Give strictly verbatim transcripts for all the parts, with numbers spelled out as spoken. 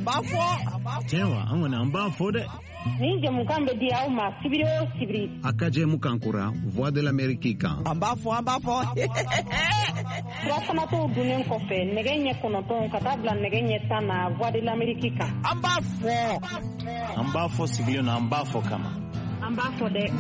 amba fo Tewa angone amba fo de ni jamukan be dia uma sibiri o sibiri akaje mukankura Voix de l'Amérique kan amba fo amba fo Rasana to dunen ko fe negenye kono ton katabla negenye sana Voix de l'Amérique kan amba fo amba fo sigilo na amba fo kama amba fo de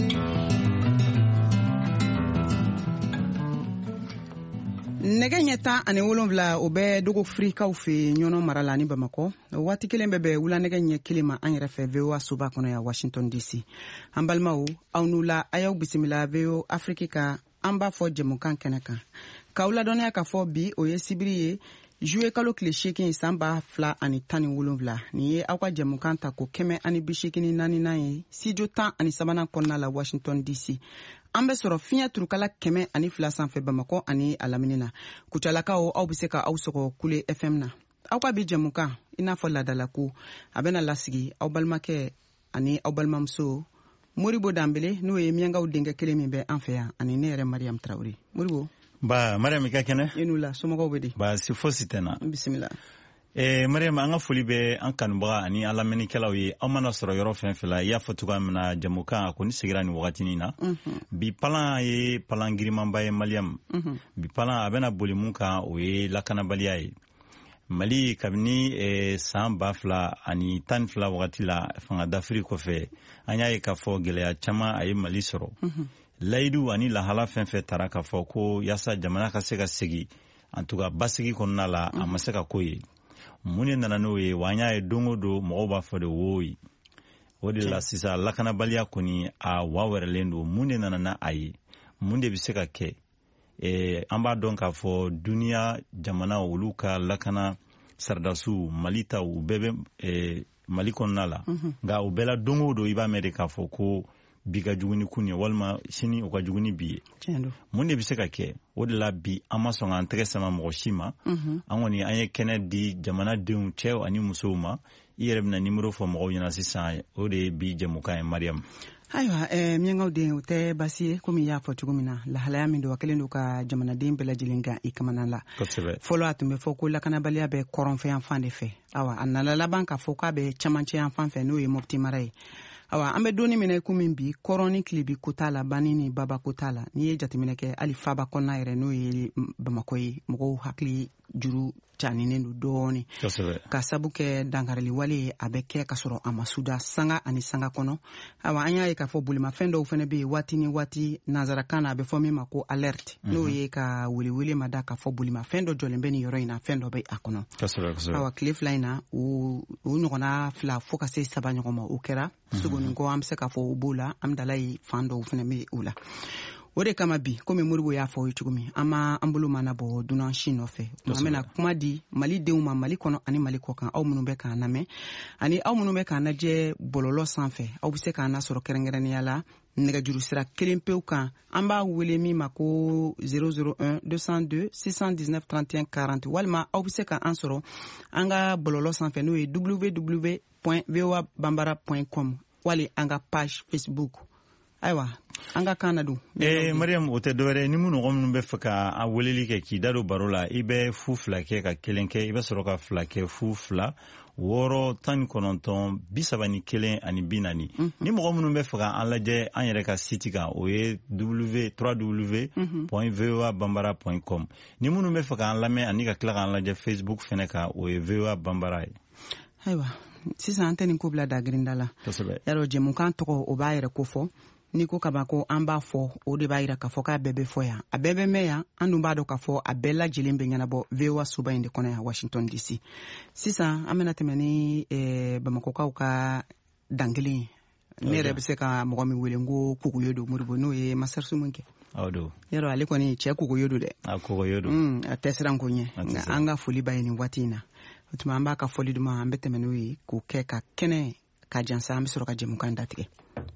nɛgɛ ɲɛ tan ani wolonwula o bɛ dogo firikaw fɛ ɲɔnɔ mara la ni bamakɔ waati kelen bɛ bɛn wulanɛgɛ ɲɛ kelen ma an yɛrɛ fɛ V O A soba kɔnɔ yan Washington D C an balimaw aw n'u la a y'aw bisimila V O Afrique kan an b'a fɔ jɛmukan kɛnɛ kan k'aw ladɔnniya k'a fɔ bi o ye sibiri ye juye kalo tile seegin san ba fila ani tan ni wolonwula nin ye aw ka jɛmukan ta ko kɛmɛ ani bi seegin ni naaninan ye studio tan ani sabanan kɔnɔna la Washington D C an bɛ sɔrɔ fiɲɛ turukala kɛmɛ ani fila sanfɛ bamakɔ ani a lamini na kucalakaw aw bɛ se ka aw sɔgɔ kule F M na aw ka bi jɛmukan i n'a fɔ ladala ko a bɛna lasigi aw balimakɛ ani aw balimamuso Moribo Danbele n'o ye miyankaw denkɛ kelen min bɛ an fɛ yan ani ne yɛrɛ Mariam Traoré Moribo ba Mariam ka kɛnɛ i n'u la somɔgɔw bɛ di ba si fosi tɛ na bisimila Eh, Mariam an ka foli bɛ an kanubaga ani an lamɛnnikɛlaw ye aw mana sɔrɔ yɔrɔ fɛn fɛn la i y'a fɔ cogoya min na jamukan a kɔni sigira nin wagatinin na bi palan ye palan girimanba ye Mariam bi palan a bɛna boli mun kan o ye lakanabaliya ye Mali kabini eh, san ba fila ani tan fila wagati la fanga dafiri kɔfɛ an y'a ye k'a fɔ gɛlɛya caman a ye Mali sɔrɔ layidu ani lahala fɛn fɛn tara k'a fɔ ko yaasa jamana ka se ka segin en tout cas basigi kɔnɔna la a ma se ka ko ye mun de nana n'o ye wa an y'a ye don o don mɔgɔw b'a fɔ de woyi o de la sisan lakanabaliya kɔni a wa wɛrɛlen don mun de nana na a ye mun de bɛ se ka kɛ eh, an b'a dɔn k'a fɔ duniya jamana olu ka lakana saridasiw Mali ta u bɛɛ bɛ eh, Mali kɔnɔna la nka u bɛɛ la don o don i b'a mɛn de k'a fɔ ko bi ka jugu ni kun ye walima sini o ka jugu ni bi ye mun de bɛ se ka kɛ o de la bi an ma sɔn k'an tɛgɛ sama mɔgɔ si ma an kɔni an ye kɛnɛ di jamanadenw cɛw ani musow ma i yɛrɛ bɛna nimero fɔ mɔgɔw ɲɛna sisan o de ye bi jɛmukan ye Mariam ayiwa eh, miyankaw den o tɛ basi ye komi i y'a fɔ cogo min na lahalaya min don a kɛlen don ka jamanaden bɛɛ lajɛlen kan i kamana la fɔlɔ a tun bɛ fɔ ko lakanabaliya bɛ kɔrɔnfɛ yan fan de fɛ awa a nana laban k'a fɔ k'a bɛ camancɛ yan fan fɛ n'o ye Mopti mara ye awa an bɛ donni minɛ komi bi kɔrɔn ni kilebi ko t'a la bani ni baba ko t'a la n'i ye jateminɛ kɛ hali faba kɔnɔna yɛrɛ n'o ye Bamakɔ ye mɔgɔw hakili juru caninen don dɔɔni ka sabu kɛ dankarili wale ye a bɛ kɛ ka sɔrɔ a ma suda sanga ani sanga kɔnɔ awa an y'a ye k'a fɔ bolimafɛn dɔw fana bɛ yen waati ni waati nanzarakan na a bɛ fɔ min ma ko alerte n'o ye ka welewele ma da k'a fɔ bolimafɛn dɔ jɔlen bɛ nin yɔrɔ in na fɛn dɔ bɛ a kɔnɔ awa tile fila in na o ɲɔgɔnna fila fo ka se saba ɲɔgɔn ma o kɛra sogonin kɔ an bɛ se k'a fɔ o b'o la an dala ye fan dɔw fana bɛ o la o de kama bi komi Moribo y'a fɔ o ye cogo min an ma an bolo mana bɔ dunan si nɔfɛ an bɛna kuma di Mali denw ma Mali kɔnɔ ani Mali kɔ kan aw minnu bɛ k'an lamɛn ani aw minnu bɛ k'an lajɛ bɔlɔlɔ sanfɛ aw bɛ se k'an lasɔrɔ kɛrɛnkɛrɛnnenya la nɛgɛjuru sira kelen pewu kan an b'a wele min ma ko zéro zéro un deux cent deux six cent dix-neuf trente et un quarante walima aw bɛ se k'an sɔrɔ an ka bɔlɔlɔ sanfɛ n'o ye w w w point v o a bambara point com wali an ka page Facebook ayiwa an ka kan na dun eh Mariam o tɛ dɔwɛrɛ ni minnu mɔgɔ minnu bɛ fɛ ka a weleli kɛ k'i da don baro la i bɛ fu fila kɛ ka kelen kɛ i bɛ sɔrɔ ka fila kɛ fu fila wɔɔrɔ tan ni kɔnɔntɔn bi saba ni kelen ani bi naani ni mɔgɔ minnu bɛ fɛ ka an lajɛ an yɛrɛ ka site kan o ye w w w point v o a bambara point com ni minnu bɛ fɛ k'an lamɛn ani ka tila k'an lajɛ Facebook fɛnɛ kan o ye V O A Bambara ye ayiwa sisan an tɛ nin ko bila dagirinda la yarɔ jɛmukan tɔgɔ o b'a yɛrɛ ko fɔ ni ko kaba ko an b'a fɔ o de b'a yira k'a fɔ k'a bɛɛ bɛ fɔ yan a bɛɛ bɛ mɛn yan an dun b'a dɔn k'a fɔ a bɛɛ lajɛlen bɛ ɲɛnabɔ V O A soba in de kɔnɔ yan Washington D C sisan an bɛna tɛmɛ ni eh, Bamakɔkaw ka dan kelen ye ne yɛrɛ bɛ se ka mɔgɔ min wele n ko Kogoyo don Moribo n'o ye Masarisu mun kɛ yarɔ ale kɔni cɛ Kogoyo don dɛ a Kogoyo don a tɛ siran ko ɲɛ nka an ka foli ba ye nin waati in na o tuma an b'a ka foli duman an bɛ tɛmɛ n'o ye k'o kɛ ka kɛnɛ ka jansa an bɛ sɔrɔ ka jɛmukan datigɛ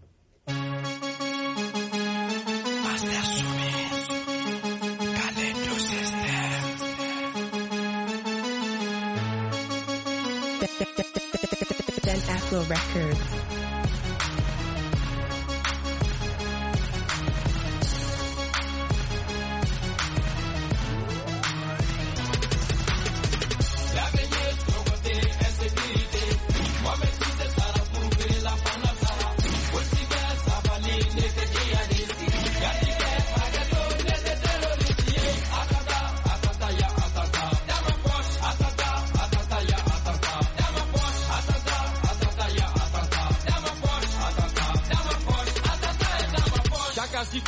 Dan Afro Records. La belleza, como te hace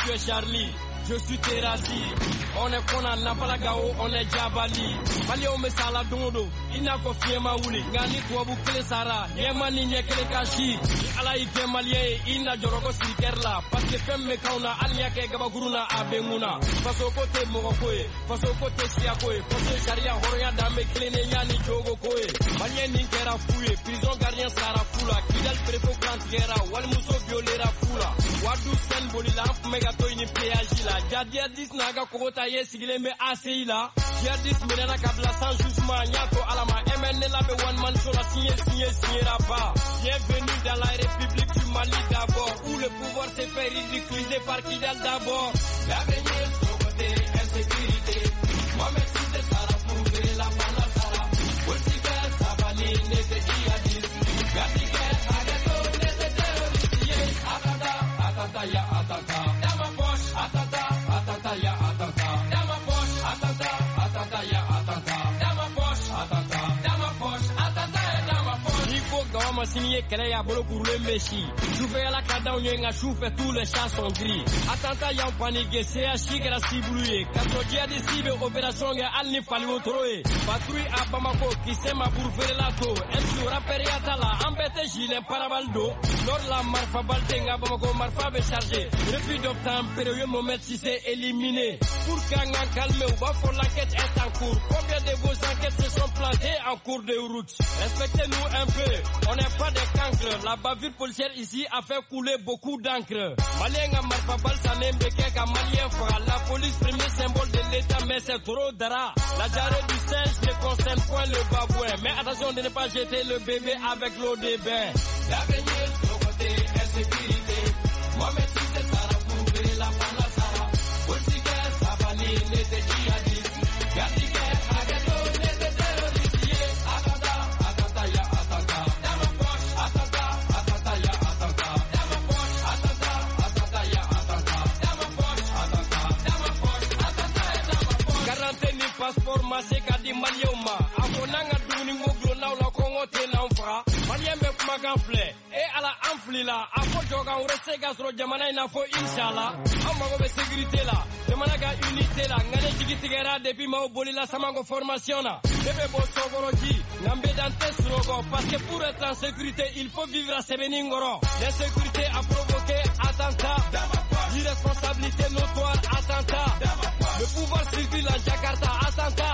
tu es Charlie, je suis Terrassi. On est Kona, Napalagao, on est Jabali. Malio me sala dondo, ina ko fiema wuli. Ngani tuabu kele sara, yemani nye kele kashi. Ala ike malie, ina jorogo silikerla. Parce que femme me kauna, alia ke gabaguruna abemuna. Faso kote mogokoe, faso kote siakoe. Faso sharia horoya dame klene yani jogo koe. Malien ninkera fouye, prison gardien sara fula. Kidal prefo kantigera, wal muso violera fula. Wadu sen bolila, megato ini peajila. Jadia dis naga kogota ye sigile me aseila. Jadia dis menana kabla sans jugement. Nyato alama, M N L A be one man show la signé, signé, signé pas. Bienvenue dans la République du Mali d'abord, où le pouvoir se fait ridiculiser par Kidal d'abord. L'avenir sur côté insécurité. Moi-même si c'est Sara pour faire la banda Sara. Politique, Sabali, n'était djihadiste. Gadigue, Agato, n'était terroriste. Atata, atata, ya atata. Dans ma poche, atata, atata, ya atata. Dans ma poche, atata, atata, ya atata. Dans ma poche, atata, dans ma poche, atata, dans ma poche. Il faut que on signe qu'elle y a bolo pour le messi. J'ouvre la cadence, on a chauffé tous les chats sont gris. Attentat, y'a un panique, c'est à chic et la cibouille. Quatre dias de cible, opération, y'a al ni fallu trouver. Patrouille à Bamako, qui s'est ma pour faire la tour. M sur rappel Yatala, embêté gilet parabaldo. Lors la marfa baltenga, Bamako, marfa va charger. Depuis d'obtenir période, moment si c'est éliminé. Pour qu'un calme ou bas pour l'enquête est en cours. Combien de vos enquêtes se sont plantées en cours de route? Respectez-nous un peu, on n'est pas des cancres. La bavure policière ici a fait couler beaucoup d'encre. Malien a marfa balsané, béquet à malien fera. La police premier symbole de l'état, mais c'est trop dara. La jarre du singe ne concerne point le babouin. Mais attention de ne pas jeter le bébé avec l'eau des bains. L'avenir sur côté insécurité. Moi-même si c'est Sara pour faire la banda Sara. Politique, Sabali, n'était djihadiste. Gadigue, Agato, n'était terroriste. Atata, atata, ya atata. Dans ma poche, atata, atata, ya atata. Dans ma poche, atata, atata, ya atata. Dans ma poche, atata, dans ma poche, atata, dans ma poche. Quarantaine ni passeport massé kadi malioma. Akonanga duni moglo na la Congo te na mfra. Maliembe kuma ganfle. E ala amfli la. Afo joga on reste gasro jamana ina fo inshallah. Amma go be sécurité la. Jamana ga unité la. Ngane jigitigera depuis ma oboli la samango formation la. Bébé bo sogoroji. Nambe dante srogo. Parce que pour être en sécurité, il faut vivre à Sebeningoro. L'insécurité a provoqué attentat. L'irresponsabilité notoire, attentat. Le pouvoir civil à Jakarta, attentat.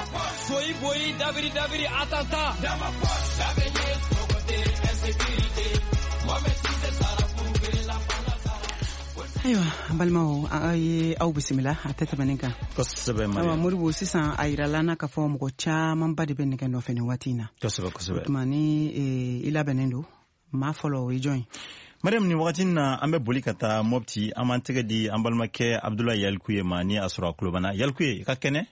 Soyi boyi, daviri daviri, attentat. L'avenir sur côté insécurité. Moi-même si c'est Sara pour faire la banda Sara. Aywa balimaw ay aw bisimila atata baninka kosebe mari awa muribo sisan ayira lana ka fɔ mɔgɔ caman ba de bɛ nɛgɛ nɔfɛ nin waati in na kosebe kosebe tuma ni i labɛnnen don maa fɔlɔ o ye jɔn ye Mariam ni wagati na an bɛ boli ka taa Mopti an b'an tɛgɛ di an balimakɛ Abdulayi Yalikuye ma ni a sɔrɔ a tulo b'an na Yalikuye i ka kɛnɛ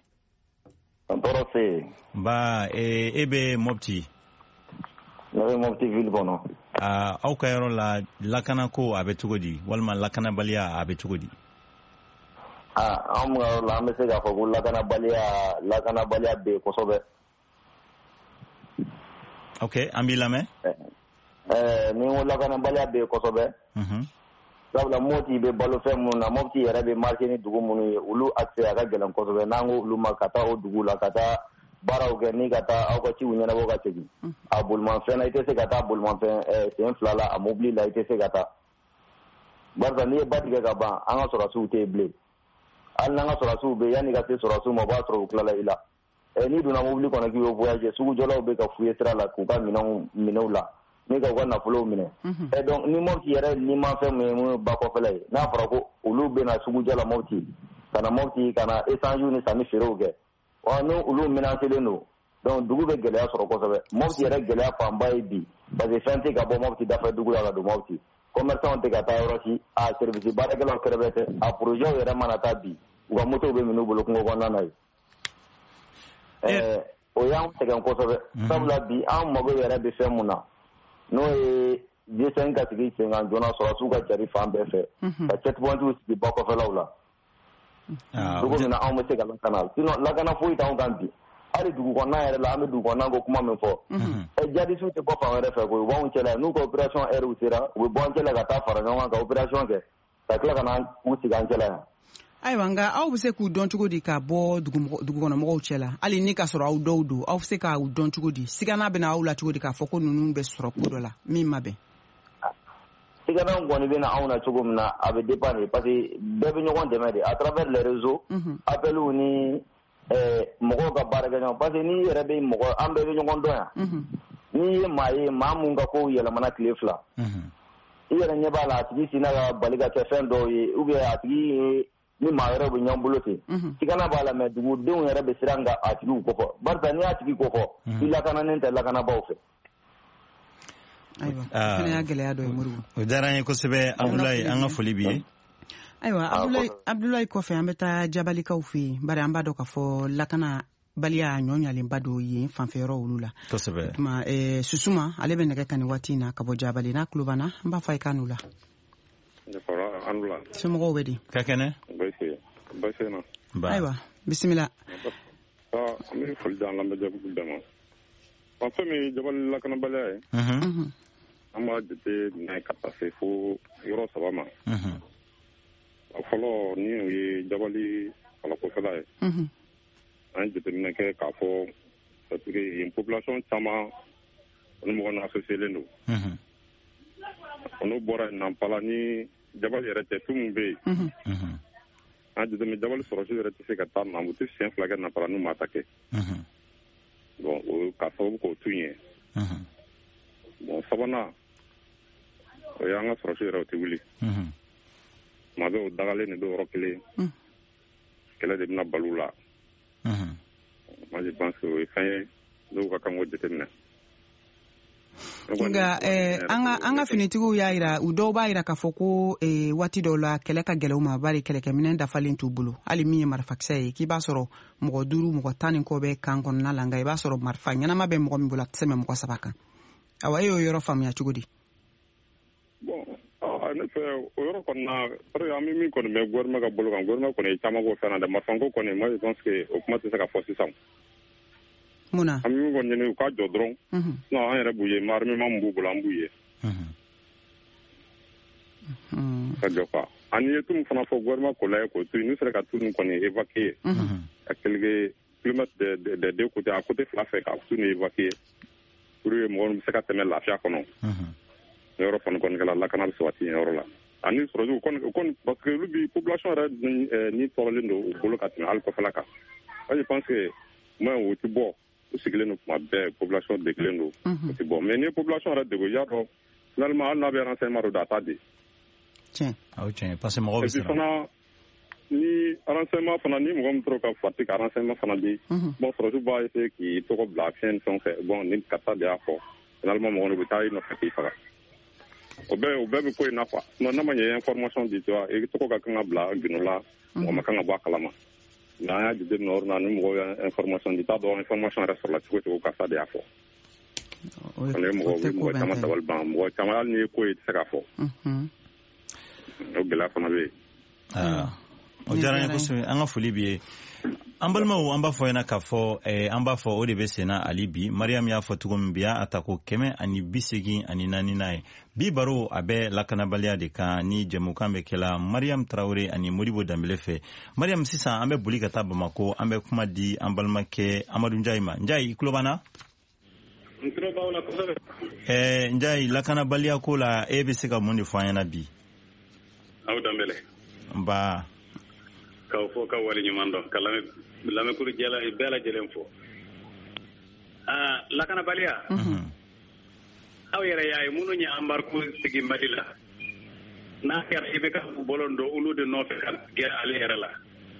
an tɔɔrɔ se ba e bɛ Mopti ne bɛ Mopti ville kɔnɔ Uh, aw ka yɔrɔ la lakana ko a bɛ cogo di walima lakanabaliya a bɛ cogo di ah an ka yɔrɔ la an bɛ se k'a fɔ ko lakanabaliya lakanabaliya bɛ yen kosɛbɛ ok an b'i lamɛn ɛɛ ni n ko lakanabaliya bɛ yen kosɛbɛ sabula Mopti bɛ balo fɛn minnu na Mopti yɛrɛ bɛ marché ni dugu minnu ye olu accès a ka gɛlɛn kosɛbɛ n'an ko olu ma ka taa o dugu la ka taa baaraw kɛ ni ka taa aw ka ciw ɲɛnabɔ ka segin a bolimafɛn na i tɛ se ka taa bolimafɛn sen fila la a mobili la i tɛ se ka taa barisa n'i ye ba tigɛ ka ban an ka sɔrɔsiw tɛ yen bilen hali n'an ka sɔrɔsiw bɛ yen yanni ka se sɔrɔsiw ma o b'a sɔrɔ u tilala i la n'i donna mobili kɔnɔ k'i bɛ voyager sugujɔlaw bɛ ka f'u ye sira la k'u ka minɛnw minɛ u la ni ka u ka nafolow minɛ ɛ donc ni Mopti yɛrɛ ni ma fɛn min ye mun ye ba kɔfɛla ye n'a fɔra ko olu bɛ na sugujɔ la Mopti ka na Mopti ka na échange ni sanni feerew kɛ ɔ ni olu menacelen don donc dugu bɛ gɛlɛya sɔrɔ kosɛbɛ Mopti yɛrɛ gɛlɛya fanba ye bi parce que fɛn tɛ ka bɔ Mopti dafɛ dugu la ka don Mopti commerçants tɛ ka taa yɔrɔ si a service baarakɛlaw kɛrɛfɛ tɛ a projet yɛrɛ mana taa bi u ka moto bɛ minɛ u bolo kungo kɔnɔna na ye ɛɛ o y'an sɛgɛn kosɛbɛ sabula bi an mago yɛrɛ bɛ fɛn mun na n'o ye G cinq ka sigi sen kan joona sɔrɔsiw ka cari fan bɛɛ fɛ ka checkpoints sigi ba kɔfɛlaw la dugu min na anw bɛ se ka lakana sinon lakana foyi t'anw kan bi hali dugu kɔnɔna yɛrɛ la an bɛ dugu kɔnɔna ko kuma min fɔ ɛ jadisiw tɛ bɔ fan wɛrɛ fɛ koyi u b'anw cɛla n'u ka opération heure sera u bɛ bɔ an cɛla ka taa fara ɲɔgɔn kan ka opération kɛ ka tila ka na u sigi an cɛla yan. Ayiwa nka aw bɛ se k'u dɔn cogo di ka bɔ dugukɔnɔmɔgɔw cɛ la hali ni ka sɔrɔ aw dɔw don aw bɛ se k'u dɔn cogo di sigana bɛ na aw la cogo di k'a fɔ ko ninnu bɛ sɔrɔ ko dɔ la min ma bɛn. sigana kɔni bɛ na anw na cogo min na a bɛ dépend de parce que bɛɛ bɛ ɲɔgɔn dɛmɛ de à travers les réseaux appels ni mɔgɔw ka baara kɛ ɲɔgɔn parce que n'i yɛrɛ bɛ mɔgɔ an bɛɛ bɛ ɲɔgɔn dɔn yan n'i ye maa ye maa mun ka kow yɛlɛmana tile fila i yɛrɛ ɲɛ b'a la a tigi sina ka bali ka kɛ fɛn dɔw ye ou bien a tigi ye ni maa wɛrɛw bɛ ɲɔgɔn bolo ten sigana b'a la mais dugudenw yɛrɛ bɛ siran ka a tigiw kofɔ barisa n'i y'a tigi kofɔ i lakananen tɛ lakanabaaw fɛ. Ayiwa fana y'a gɛlɛya dɔ ye Moribo. O diyara an ye kosɛbɛ Abdulayi an ka foli b'i ye. Ayiwa Abdulayi Abdulayi kɔfɛ an bɛ taa Jabalikaw fɛ yen bari an b'a dɔn k'a fɔ lakana baliya ɲɔɲalenba dɔ yen fanfɛyɔrɔ olu la. Kosɛbɛ. Tuma ɛɛ Susuma ale bɛ nɛgɛ kan nin waati in na ka bɔ Jabali n'a tulo b'an na an b'a fɔ a ye k'a n'u la. Somɔgɔw bɛ di. Ka kɛnɛ. Baasi baasi na. Ayiwa bisimila. Aa an bɛ foli di an lamɛnjɛkulu bɛɛ ma. En fait min Jabali lakanabaliya ye. An b'a jate minɛ ka taa se fo yɔrɔ saba ma. A fɔlɔ ni o ye Jabali falakofɛla ye. An ye jateminɛ kɛ k'a fɔ parce que yen population caman olu mɔgɔ n'u associelen don. N'o bɔra yen Nampala ni Jabali yɛrɛ tɛ tu min bɛ yen. An jateminɛ Jabali sɔrɔsi yɛrɛ tɛ se ka taa Namu u tɛ siɲɛ fila kɛ Nampala n'u ma ta kɛ. Bon o ka sababu k'o tu ye. Bon sabanan o y'an ka sɔrɔsi yɛrɛ o tɛ wuli. Tuma bɛɛ o dagalen de don yɔrɔ kelen. Kɛlɛ de bɛna balo la. Moi je pense que o ye fɛn ye n'u ka kan k'o jateminɛ. Nka an ka an ka finitigiw y'a jira u dɔw b'a jira k'a fɔ ko waati dɔw la kɛlɛ ka gɛlɛn u ma bari kɛlɛkɛminɛn dafalen t'u bolo hali min ye marifakisɛ ye k'i b'a sɔrɔ mɔgɔ duuru mɔgɔ tan ni kɔ bɛ kan kɔnɔna la nka i b'a sɔrɔ marifa ɲɛnama bɛ mɔgɔ min bolo a tɛ tɛmɛ mɔgɔ saba kan. Awa e y'o yɔrɔ faamuya cogo di? Bon ne fɛ o yɔrɔ kɔni na parce que an bɛ min kɔni mɛn gouvernement ka bolo kan gouvernement kɔni ye caman k'o fɛn na dɛ marifanko kɔni moi je pense que o kuma tɛ se ka fɔ sisan. Munna? An bɛ min kɔni ɲini u ka jɔ dɔrɔn sinon an yɛrɛ b'u ye mais armement min b'u bolo an b'u ye. Ka jɔ quoi ani ye tu min fana fɔ gouvernement k'o lajɛ k'o to yen n'u sera ka tu nin kɔni évacuer ka quelques kilomètres des des deux côtés à côté fila fɛ ka tu nin évacuer pour que mɔgɔw bɛ se ka tɛmɛ lafiya kɔnɔ. Yɔrɔ fana kɔni kɛla lakana bɛ sabati yen yɔrɔ la ani sɔrɔsiw kɔni kɔni parce que olu bi population yɛrɛ ni tɔɔrɔlen don u bolo ka tɛmɛ hali kɔfɛla kan. Moi je pense que moi o tɛ bɔ u sigilen don tuma bɛɛ population degilen don o tɛ bɔ mais ni ye population yɛrɛ degun i y'a dɔn finalement hali n'a bɛ renseignement dɔ a t'a di. Tiɲɛ aw tiɲɛ parce que mɔgɔw bɛ siran. Et puis fana ni renseignement fana ni mɔgɔ min tora ka farati ka renseignement fana di bon sɔrɔsiw b'a essayer k'i tɔgɔ bila fiɲɛ ni fɛn fɛ bon ni karisa de y'a fɔ finalement mɔgɔ de bɛ taa i nɔfɛ k'i faga. O bɛɛ o bɛɛ bɛ ko in na quoi sinon n'a ma ɲɛ information di tu vois i tɔgɔ ka kan ka bila gino la mɔgɔ ma kan ka bɔ a kalama mais an y'a jateminɛ o yɔrɔ la ni mɔgɔw ye information di t'a dɔn information yɛrɛ sɔrɔla cogo cogo karisa de y'a fɔ. O ye mɔgɔ mɔgɔ caman dabali ban mɔgɔ caman hali n'i ye ko ye i tɛ se k'a fɔ. O gɛlɛya fana bɛ yen. O diyara n ye kosɛbɛ an ka foli b'i ye. An balimaw an b'a fɔ ɲɛna k'a fɔ an b'a fɔ o de bɛ senna hali bi Mariam y'a fɔ cogo min bi y'a ta ko kɛmɛ ani bi segin ani naani n'a ye bi baro a bɛ lakanabaliya de kan ni jɛmukan bɛ kɛla Mariam Tarawele ani Modibo Danbele fɛ. Mariam sisan an bɛ boli ka taa Bamako an bɛ kuma di an balimakɛ Amadu Njayi ma. Njayi i tulo b'an na? N tulo b'aw la kosɛbɛ. Ɛɛ Njayi lakanabaliya ko la e bɛ se ka mun de fɔ an ɲɛna bi? Aw Danbele. Nba. K'aw fɔ ka wale ɲuman dɔn ka lamɛnkuru bɛɛ lajɛlen fɔ. Lakanabaliya aw yɛrɛ y'a ye minnu ye embargo sigi Mali la n'a kɛra i bɛ ka bolon don olu de nɔfɛ ka gɛrɛ ale yɛrɛ la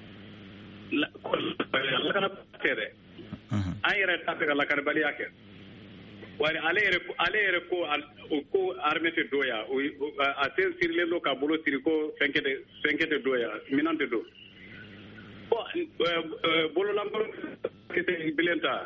lakanabaliya tɛ dɛ an yɛrɛ t'a fɛ ka lakanabaliya kɛ wari ale yɛrɛ ale yɛrɛ ko o ko armée tɛ don yan a tɛ sirilen don k'a bolo siri ko fɛnkɛ tɛ fɛnkɛ tɛ don yan minɛn tɛ don. Bololankolon tɛ bilen ta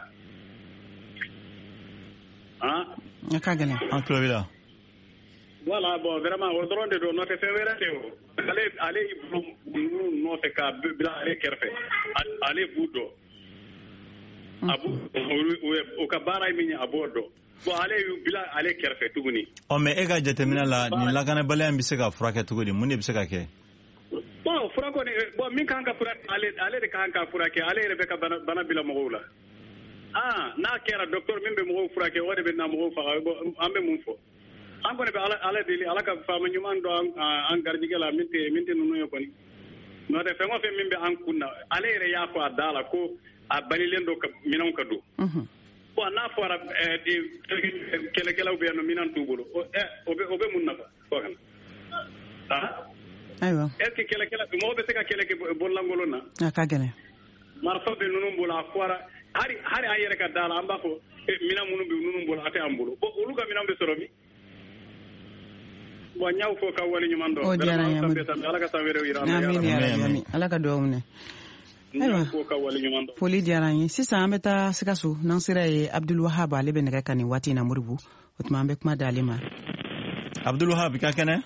ah a ka gɛlɛn an tulo b'i la. Voilà bon vraiment o dɔrɔn de don n'o tɛ fɛn wɛrɛ tɛ o ale ale y'i bolo nɔfɛ k'a bila ale kɛrɛfɛ ale b'u dɔn a b'u o ka baara ye min ye a b'o dɔn bon ale y'u bila ale kɛrɛfɛ tuguni. ɔ mɛ e ka jateminɛ la nin lakanabaliya in bɛ se ka furakɛ cogo di mun de bɛ se ka kɛ. bon fura kɔni bon min kan ka furakɛ ale ale de kan ka furakɛ ale yɛrɛ bɛ ka bana bana bila mɔgɔw la. ah n'a kɛra docteur min bɛ mɔgɔw furakɛ o de bɛ na mɔgɔw faga an bɛ mun fɔ. an kɔni bɛ ala ala deli ala ka faama ɲuman dɔn an garijɛgɛ la min tɛ min tɛ ninnu ye kɔni. n'o tɛ fɛn o fɛn min bɛ an kun na ale yɛrɛ y'a fɔ a da la ko a balilen don minɛnw ka don. bon n'a fɔra kɛlɛkɛlaw bɛ yan nɔ minɛn t'u bolo o bɛ o bɛ mun nafa fɔ ka na. ah. ayiwa. est ce que kɛlɛkɛla mɔgɔ bɛ se ka kɛlɛ kɛ bololankolon na. a ka gɛlɛn. marifa bɛ ninnu bolo a fɔra hali hali an yɛrɛ ka da la an b'a fɔ minɛn minnu bɛ ninnu bolo a tɛ an bolo bon olu ka minɛn bɛ sɔrɔ min. bon n y'aw fɔ ka wale ɲuman dɔn. o diyara n ye ala ka san wɛrɛw yira an na. amiin amiin ala ka dugawu minɛ. ayiwa foli diyara n ye sisan an bɛ taa Sikaso n'an sera ye Abdul Wahab ale bɛ nɛgɛ kan nin waati in na Moribo o tuma an bɛ kuma d'ale ma. Abdul Wahab i ka kɛnɛ.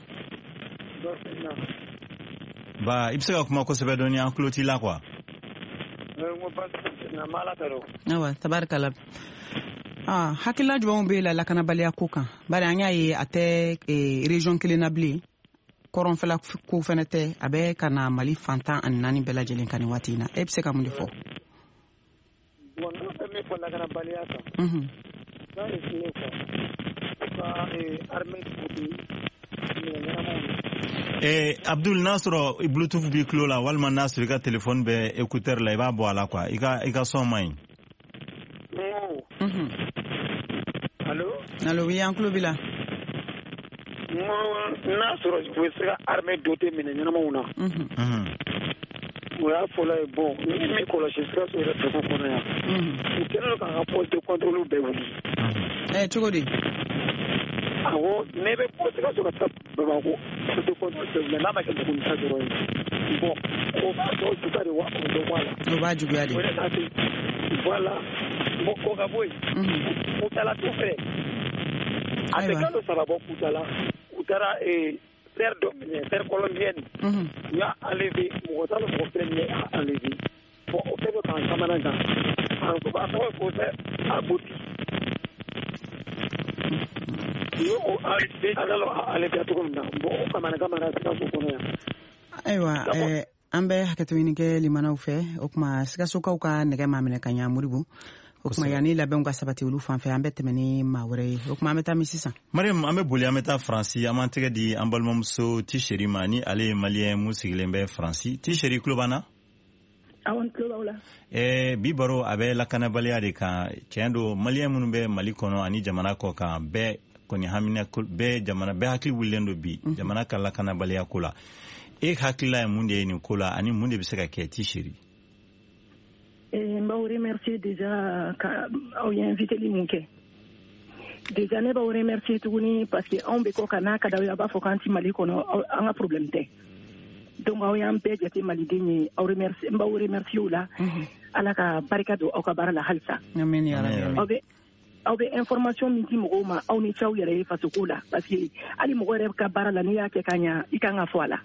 ba i bɛ se ka kuma kosɛbɛ dɔɔni an tulo t'i la quoi. ayiwa tabarikala. ah hakilila jumɛnw b'e la lakanabaliya ko kan bari an y'a ye a tɛ région kelen na bilen kɔrɔnfɛla ko fɛnɛ tɛ a bɛ ka na Mali fantan ani naani bɛɛ lajɛlen kan nin waati in na e bɛ se ka mun de fɔ. bon n'o tɛ min fɔ lakanabaliya kan. n'a ye fiɲɛ fɔ ka armée Eh, Abdul n'a sɔrɔ Bluetooth b'i tulo la walima n'a sɔrɔ i ka téléphone bɛ écouteur la i b'a bɔ a la quoi i ka i ka son man ɲi. allo. allo oui an tulo b'i la. n'a sɔrɔ u bɛ se ka armée doté minɛ ɲɛnamaw na. o y'a fɔlɔ ye bon ni min kɔlɔsi Sikaso yɛrɛ dugu kɔnɔ yan. u kɛlen don k'an ka poste de contrôle bɛɛ wuli. ɛ cogo di. awɔ ne bɛ bɔ Sikaso ka taa Bamako poste de contrôle bɛɛ wuli n'a ma kɛ dugu ta dɔrɔn ye bon o b'a sɔrɔ juguya de wa o dɔ bɔ a la. o b'a juguya de. o de k'a to voilà bon o ka bɔ yen. Kutala t'u fɛ. a tɛ kalo saba bɔ Kutala u taara terre dɔ minɛ terre colombienne. u y'a enlevé mɔgɔ t'a dɔn mɔgɔ fɛn min y'a enlevé bon o bɛɛ bɛ k'an kamana kan a tɔgɔ ye ko c'est Aboti. u ye o enlevé a nana enlevé cogo min na bon o kamana kamana Sikaso kɔnɔ yan. ayiwa ɛɛ an bɛ hakɛto ɲini kɛ limanaw fɛ o tuma Sikasokaw ka nɛgɛ maa minɛ ka ɲɛ Moribo o tuma yanni labɛnw ka sabati olu fan fɛ an bɛ tɛmɛ ni maa wɛrɛ ye o tuma an bɛ taa min sisan. Mariam an bɛ boli an bɛ taa Faransi an b'an tɛgɛ di an balimamuso Tisheri ma ni ale ye maliyɛn mun sigilen bɛ Faransi. Tisheri tulo b'an na. awɔ n tulo b'aw la. ɛɛ bi baro a bɛ lakanabaliya de kan tiɲɛ don maliyɛn minnu bɛ Mali kɔnɔ ani jamana kɔ kan bɛɛ kɔni hamina bɛɛ jamana bɛɛ hakili wulilen don bi jamana ka lakanabaliya ko la. e hakilila ye mun de ye nin ko la ani mun de bɛ se ka kɛ Tisheri. n b'aw remercier déjà ka aw ye inviteli mun kɛ déjà ne b'aw remercier tuguni parce que anw bɛ kɔ ka n'a ka d'aw ye a b'a fɔ k'an ti Mali kɔnɔ an ka problème tɛ donc aw y'an bɛɛ jate maliden ye aw remercier n b'aw remercier o la ala ka barika don aw ka baara la halisa. amiin ya rabi. aw bɛ aw bɛ information min di mɔgɔw ma aw ni cɛw yɛrɛ ye fasoko la parce que hali mɔgɔ yɛrɛ ka baara la n'i y'a kɛ ka ɲa i kan ka fɔ a la.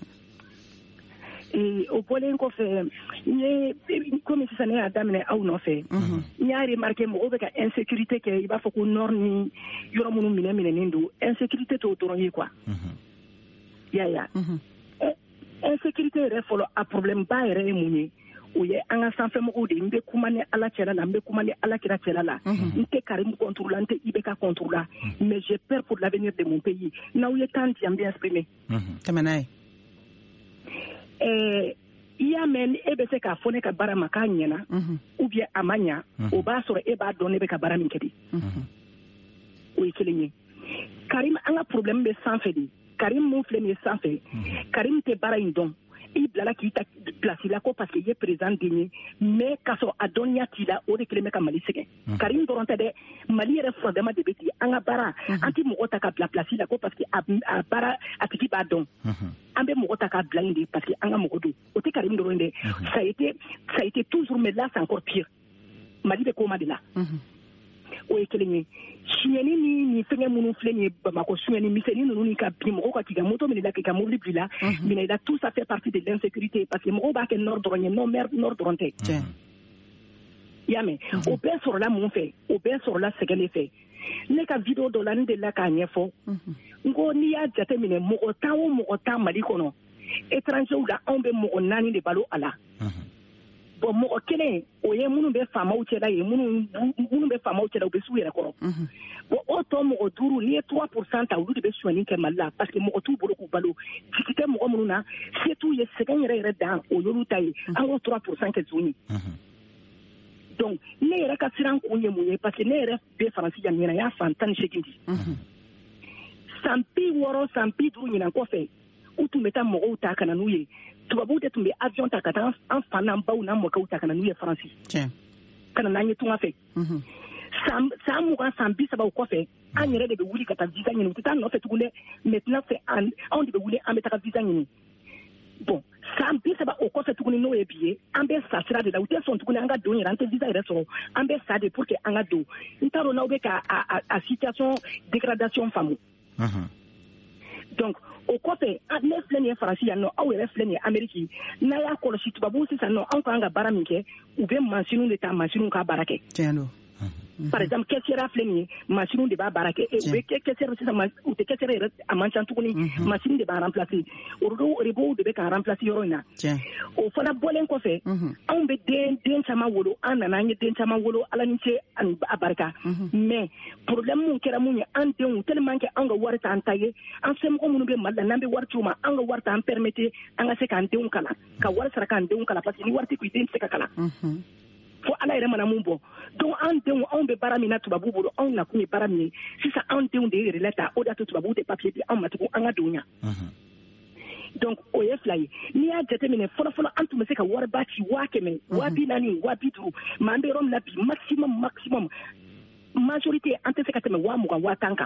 o bɔlen kɔfɛ n ye komi sisan ne y'a daminɛ aw nɔfɛ n y'a remarqué mɔgɔw bɛ ka insécurité kɛ i b'a fɔ ko nord ni yɔrɔ minnu minɛ minɛnen don insécurité t'o dɔrɔn ye quoi y'a ye insécurité yɛrɛ fɔlɔ a problème ba yɛrɛ ye mun ye o ye an ka sanfɛmɔgɔw de ye n bɛ kuma ni ala cɛla la n bɛ kuma ni ala kira cɛla la n tɛ Karim contre la n tɛ I B K contre la mais j'ai peur pour l'avenir de mon pays n'aw ye temps di an bɛ exprimer. tɛmɛ n'a ye. i y'a mɛn e bɛ se k'a fɔ ne ka baara ma k'a ɲɛna ou bien a ma ɲa o b'a sɔrɔ e b'a dɔn ne bɛ ka baara min kɛ de o ye kelen ye. Karim an ka problème bɛ sanfɛ de Karim mun filɛ nin ye sanfɛ Karim tɛ baara in dɔn i bilala k'i ta place la ko parce que i ye président den ye mais k'a sɔrɔ a dɔnniya t'i la o de kelen bɛ ka Mali sɛgɛn. Karim dɔrɔn tɛ dɛ Mali yɛrɛ furadama de bɛ ten an ka baara an tɛ mɔgɔ ta ka bila place la ko parce que a baara a tigi b'a dɔn an bɛ mɔgɔ ta k'a bila yen de parce que an ka mɔgɔ don o tɛ Karim dɔrɔn dɛ ça a été ça a été toujours mais là c'est encore pire Mali bɛ koma de la o ye kelen ye. Suɲɛni ni ni fɛngɛ minnu filɛ nin ye Bamakɔ suɲɛni misɛnnin ninnu ni ka bin mɔgɔw ka k'i ka moto minɛ la k'i ka mobili bila i la minɛ i la tout ça fait partie de l'insécurité parce que mɔgɔw b'a kɛ nord dɔrɔn ye non nord dɔrɔn tɛ. i y'a mɛn o bɛɛ sɔrɔla mun fɛ o bɛɛ sɔrɔla sɛgɛn de fɛ ne ka video dɔ la n delila k'a ɲɛfɔ n ko n'i y'a jateminɛ mɔgɔ tan o mɔgɔ tan Mali kɔnɔ étrangers la anw bɛ mɔgɔ naani de balo a la bon mɔgɔ kelen o ye minnu bɛ faamaw cɛla ye minnu minnu bɛ faamaw cɛla u bɛ s'u yɛrɛ kɔrɔ bon o tɔ mɔgɔ duuru n'i ye trois pour cent ta olu de bɛ suɲɛni kɛ Mali la parce que mɔgɔ t'u bolo k'u balo jigi tɛ mɔgɔ minnu na se t'u ye sɛgɛn yɛrɛ yɛrɛ dan o y'olu ta ye an k'o trois pour cent kɛ zoni donc ne yɛrɛ ka siran kun ye mun ye parce que ne yɛrɛ bɛ Faransi yan ɲinan y'a san tan ni seegin di san bi wɔɔrɔ san bi duuru ɲinan kɔfɛ u tun bɛ taa mɔgɔw ta ka na n'u ye tubabuw de tun bɛ avion ta ka taa an fa n'an baw n'an mɔkɛw ta ka na n'u ye Faransi ka na n'an ye tunga fɛ san san mugan san bi saba o kɔfɛ an yɛrɛ de bɛ wuli ka taa visa ɲini u tɛ taa nɔfɛ tuguni dɛ maintenant fɛ anw de bɛ wuli an bɛ taga visa ɲini bon san bi saba o kɔfɛ tuguni n'o ye bi ye an bɛ sa sira de la u tɛ sɔn tuguni an ka don yɛrɛ an tɛ visa yɛrɛ sɔrɔ an bɛ sa de pour que an ka don n t'a dɔn n'aw bɛ ka a situation dégradation faamu donc o kɔfɛ ne filɛ nin ye Faransi yan nɔ aw yɛrɛ filɛ nin ye Amérique n'a y'a kɔlɔsi tubabuw sisan nɔ anw kan ka baara min kɛ u bɛ mansiniw de ta mansiniw ka baara kɛ tiɲɛ don par exemple caissière filɛ nin ye mansiniw de b'a baara kɛ u bɛ kɛ caissière sisan u tɛ caissière yɛrɛ a man ca tuguni mansini de b'a remplacer robow de bɛ k'a remplacer yɔrɔ in na o fana bɔlen kɔfɛ anw bɛ den den caman wolo an nana an ye den caman wolo Ala ni ce ani a barika mais problème mun kɛra mun ye an denw tellement que an ka wari t'an ta ye an somɔgɔ minnu bɛ Mali la n'an bɛ wari c'u ma an ka wari t'an permettre an ka se k'an denw kalan ka wari sara k'an denw kalan parce que ni wari tɛ kun i den tɛ se ka kalan fo Ala yɛrɛ mana mun bɔ donc an denw anw bɛ baara min na tubabuw bolo anw nakun ye baara min ye sisan an denw de ye relais ta o de y'a to tubabuw tɛ papier di anw ma tugun an ka don ɲa donc o ye fila ye n'i y'a jateminɛ fɔlɔfɔlɔ an tun bɛ se ka wariba ci waa kɛmɛ waa bi naani waa bi duuru mais an bɛ yɔrɔ min na bi maximum maximum majorité an tɛ se ka tɛmɛ waa mugan waa tan kan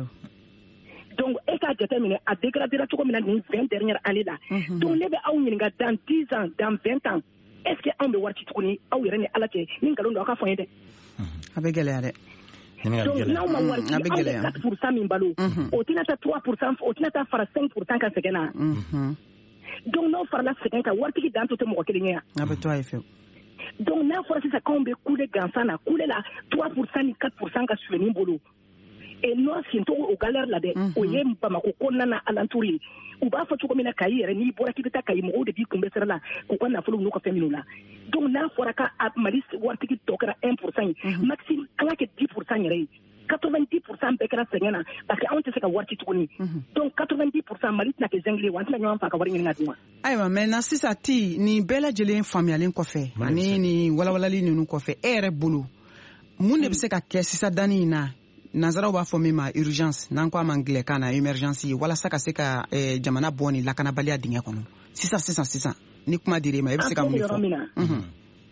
donc e k'a jateminɛ a dégradera cogo min na nin vingt dernière année la donc ne bɛ aw ɲininka dans dix ans dans vingt ans est ce que anw bɛ wari ci tuguni aw yɛrɛ ni Ala cɛ ni nkalon don aw ka fɔ n ye dɛ a bɛ gɛlɛya dɛ donc n'aw ma wari ci aw bɛ quatre pour cent min balo o tɛna taa trois pour cent o tɛna taa fara cinq pour cent ka sɛgɛn na donc n'aw farala sɛgɛn kan waritigi dan to tɛ mɔgɔ kelen ye yan a bɛ to a ye fewu donc n'a fɔra sisan k'anw bɛ kule gansan na kule la trois pour cent ni quatre pour cent ka suɲɛni bolo et n'o sintɔ o galère la dɛ o ye Bamako kɔnɔna na alentour ye u b'a fɔ cogo min na Kayi yɛrɛ n'i bɔra k'i bɛ taa Kayi mɔgɔw de b'i kunbɛn sira la k'u ka nafolo n'u ka fɛn minnu la donc n'a fɔra ka Mali waritigi tɔ kɛra un pour cent ye maximum an ka kɛ dix pour cent yɛrɛ ye quatre-vingt-dix pour cent bɛɛ kɛra sɛgɛn na parce que anw tɛ se ka wari ci tuguni donc quatre-vingt-dix pour cent Mali tɛna kɛ zɛngili ye wa an tɛna ɲɔgɔn fa ka wari ɲini ka d'u ma ayiwa maintenant sisan ti nin bɛɛ lajɛlen faamuyalen kɔfɛ ani nin walawalali ninnu kɔfɛ e yɛrɛ bolo mun de bɛ se ka kɛ sisan danni in na nanzaraw b'a fɔ min ma urgence n'an ko a ma angilɛkan na emergence ye walasa ka se ka jamana bɔ ni lakanabaliya dingɛ kɔnɔ sisan sisan sisan ni kuma dir'e ma i bɛ se ka mun de fɔ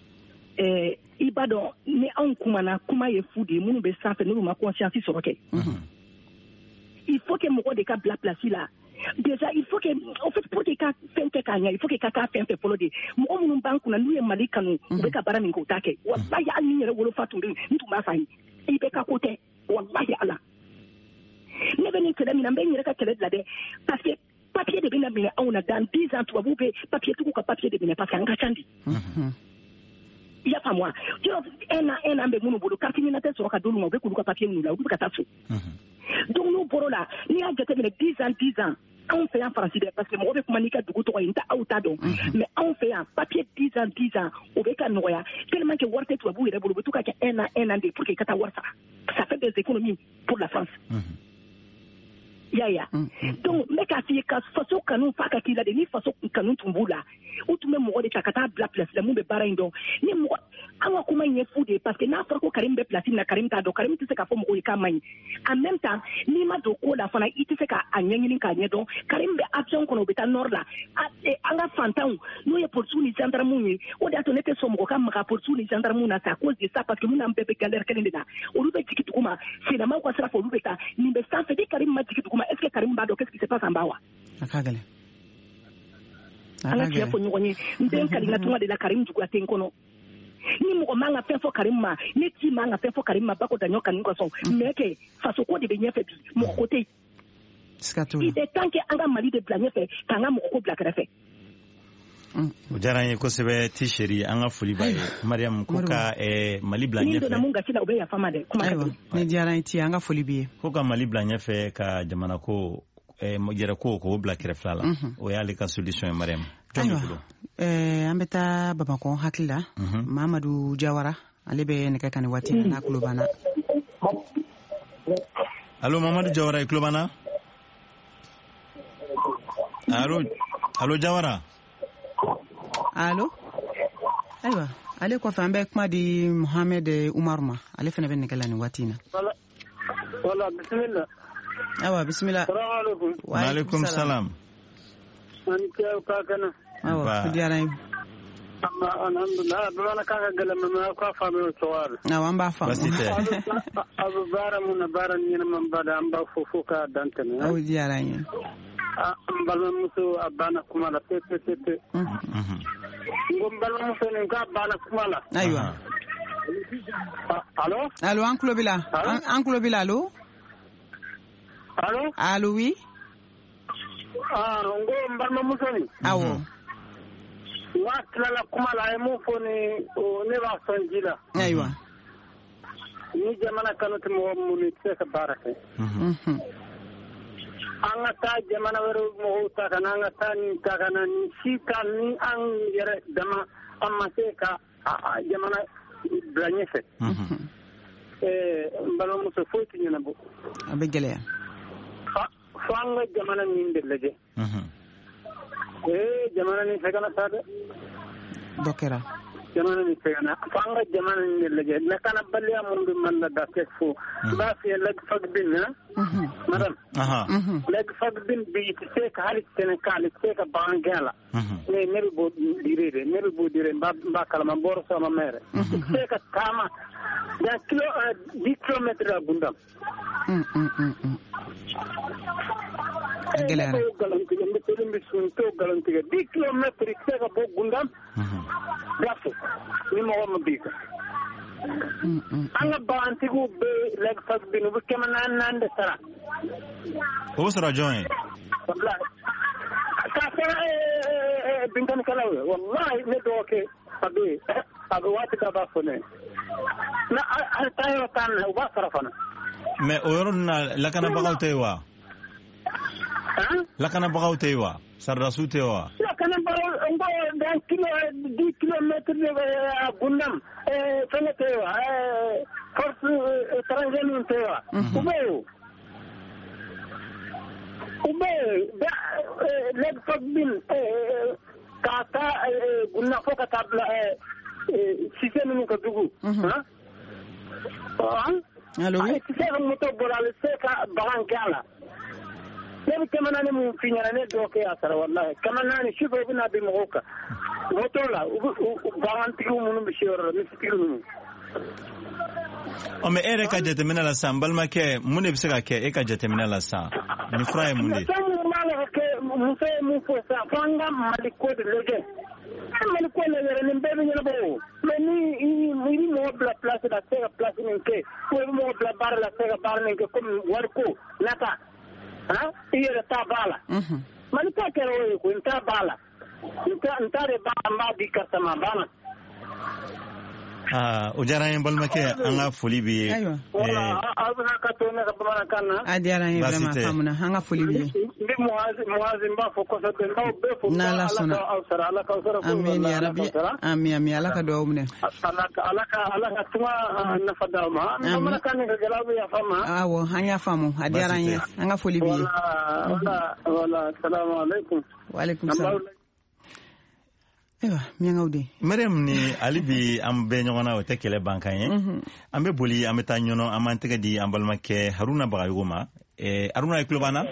i b'a dɔn ni anw kumana kuma ye fu de ye minnu bɛ sanfɛ n'olu ma conscience sɔrɔ kɛ il faut que mɔgɔ de ka bila place la déjà il faut que en fait pour que ka fɛn kɛ k'a ɲɛ il faut que ka k'a fɛn fɛn fɔlɔ de mɔgɔ minnu b'an kunna n'u ye Mali kanu u bɛ ka baara min kɛ u t'a kɛ wallahi hali ni yɛrɛ wolofa tun bɛ yen n tun b'a fɔ a ye i bɛ ka ko tɛ wallahi Ala ne bɛ nin kɛlɛ min na n bɛ n yɛrɛ ka kɛlɛ bila dɛ parce que papier de bɛ na minɛ anw na dans dix ans tubabuw bɛ papier tigiw ka papier de minɛ parce que an ka ca di i y'a faamu wa yɔrɔ un an un an bɛ minnu bolo carte ɲɛna tɛ sɔrɔ ka d'olu ma u bɛ k'olu ka papier minnu la olu bɛ ka taa so donc n'u bɔr'o la n'i y'a jateminɛ dix ans dix ans anw fɛ yan Faransi dɛ parce que mɔgɔ bɛ kuma n'i ka dugu tɔgɔ ye n tɛ aw t'a dɔn mais anw fɛ yan papier dix ans dix ans o bɛ ka nɔgɔya tellement que wari tɛ tubabuw yɛrɛ bolo u bɛ to ka kɛ un an un an de pour que i ka taa wari sara ça fait des économies pour la France ya ya donc n bɛ k'a f'i ye ka faso kanu f'a ka k'i la de ni faso kanu tun b'u la u tun bɛ mɔgɔ de ta ka taa bila place la mun bɛ baara in dɔn ni mɔgɔ an ka kuma in ye fu de ye parce que n'a fɔra ko Karim bɛ place min na Karim t'a dɔn Karim tɛ se k'a fɔ mɔgɔw ye k'a man ɲi en même temps n'i ma don ko la fana i tɛ se k'a ɲɛɲini k'a ɲɛdɔn Karim bɛ avion kɔnɔ u bɛ taa nord la an ka fantanw n'o ye policiers ni gendarmes ye o de y'a to ne tɛ sɔn mɔgɔ ka maga policiers ni gendarmes na c'est à cause de ça parce que mun n'an bɛɛ bɛ galère kelen de la olu bɛ jigin duguma senamaw ka sira fɛ olu bɛ taa nin bɛ sanfɛ ni Karim ma jigin duguma est ce que Karim b'a dɔn qu'est ce qui se passe en bas wa a ka gɛlɛn an ka tiɲɛ fɔ ɲɔgɔn ye n bɛ n kali n ka tunga de la Karim juguya tɛ n kɔnɔ ni mɔgɔ man ka fɛn fɔ Karim ma ne ti man ka fɛn fɔ Karim ma bako daɲɔ kanu ka sɔn mais kɛ faso ko de bɛ ɲɛfɛ bi mɔgɔ ko tɛ yen il est temps que an ka Mali de bila ɲɛfɛ k'an ka mɔgɔ ko bila kɛrɛfɛ o diyara n ye kosɛbɛ Tisheri an ka foli b'a ye Mariam ko ka Mali bila ɲɛfɛ ni diyara n ye an ka foli b'i ye ko ka Mali bila ɲɛfɛ ka jamana ko yɛrɛ ko k'o bila kɛrɛfɛla la o y'ale ka solution ye Mariam ayiwa an bɛ taa Bamakɔ hakili la Mamadu Jawara ale bɛ nɛgɛ kan ni waati n'a tulo b'an na allo Mamadu Jawara i tulo b'an na allo allo Jawara allo ayiwa ale kɔfɛ an bɛ kuma di Mohamed Umaru ma ale fana bɛ nɛgɛ la ni waati in na wala bisimila awa bisimila wa alaikum salam an kɛ ka kana awa diyara n ye amma alhamdulillah bana ka ga galama ma ka fa me tawar na wan ba fa abu bara mun bara ni man bada an ba fofo ka dantane aw diyara n ye an balma muso abana kuma la pepe pepe ngom balma muso ni ka abana kuma la aywa allo allo an kulo bila an kulo bila allo allo allo oui ah ngom balma muso ni awo wa tilala kuma la mu fo ni ne ba sonji la aywa ni jamana kanu mo mu ni tsaka baraka an ka taa jamana wɛrɛ mɔgɔw ta ka na an ka taa nin ta ka na nin si ka ni an yɛrɛ dama an ma se ka jamana bila ɲɛfɛ n balimamuso foyi tɛ ɲɛnabɔ a bɛ gɛlɛya fo an ka jamana nin de lajɛ ee jamana nin fɛ kana taa dɛ dɔ kɛra jamana ni fegana fanga jamana ni lege la kana baliya mun bi man da tek fo ba fi leg fag bin na madam aha leg fag bin bi te ka hali tene kali te ka bangala ne ne bo dire ne bo dire ba ba kala man bor so ma mere te ka kama da kilo dix kilomètres gundam mm mm mm gelera galanti ngi to mbi sun to galanti dix kilomètres te ka bo gundam gafu ni mo mo bika anga bantigu be leg fag binu bu kema nan nan de sara o sara join wallahi ka sara e binkan kala wallahi ne do ke abi abi wati ka ba fone na al tayo tan o ba sara fana mais o yoron na lakana bagaw tewa lakana bagaw tewa sarda su tewa lakana bagaw ngo dan kilo dix kilomètres de gundam e fene tewa e force étrangère tewa ubeu ubeu da leg fagbin kata gunna foka tabla système ko dugu ha allo ay système moto bolal seka barankala ne kama nani mu finyana ne doke asara wallahi kama nani shifo bina bi moka motola garanti ko munu bi shoro mi sikiru o me ere ka jete mina la sambal ma ke mun ne bisaka ke e ka jete mina la sa ni fraye mun de samu mala ke mu fe mu fo sa fanga mali ko de lege mali ko le yere ni be ni bo me ni ni mo bla place da sega place ni ke ko mo bla bar la sega bar ni ke comme warko nata ha iye ta bala mhm mali ka kero ko ta bala nta nta re ba ma di ka sama bana ah o jara en balma ke an ga foli bi eh azna ka to ne ka bana kana a jara en vraiment famuna an ga foli bi bi muazi muazi ba fo ko sa be be fo na la sona ala ka usara amin ya rabbi amin amin ala ka do umne ala ka ala ka ala ka tuma na fada ma na kan ga galabu ya fama awo an ya famu a jara en an ga foli bi wala wala assalamu alaikum wa alaikum salam ewa miangaude Mariam ni alibi ambe nyona o tekele bankan ye ambe boli ameta nyono amantega di ambalma ke Haruna Bagayoma e Haruna iklubana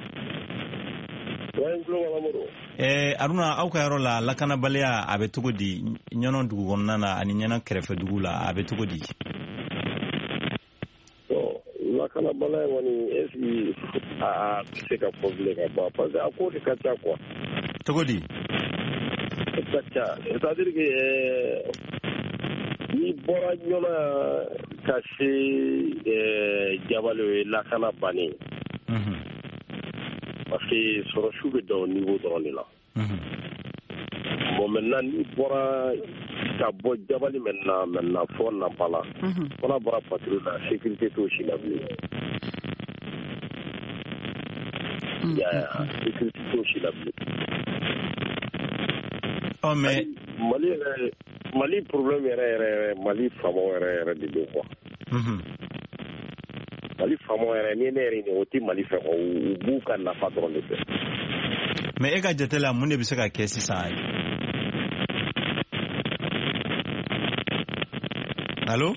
e Haruna auka yaro la lakana balea abe tugodi nyono dugu gonnana ani nyana kerefe dugu la abe tugodi so lakana balea woni esi a seka problème ba parce que akoti kacha quoi tugodi c'est-à-dire que ni bora ñola caché jabalo la kana bani parce que sur le chou de niveau dans là bon maintenant ni bɔra ka bɔ jabali maintenant maintenant fɔ Nampala fɔlɔ bɔra patrouille la sécurité t'o si la bilen ya sécurité t'o si la bilen oh mais Mali Mali problème yɛrɛ yɛrɛ Mali faamaw yɛrɛ yɛrɛ de don quoi Mali faamaw yɛrɛ ni ne yɛrɛ ni o tɛ Mali fɛ quoi u b'u ka nafa dɔrɔn de fɛ mais e ka jate la mun de bɛ se ka kɛ sisan allo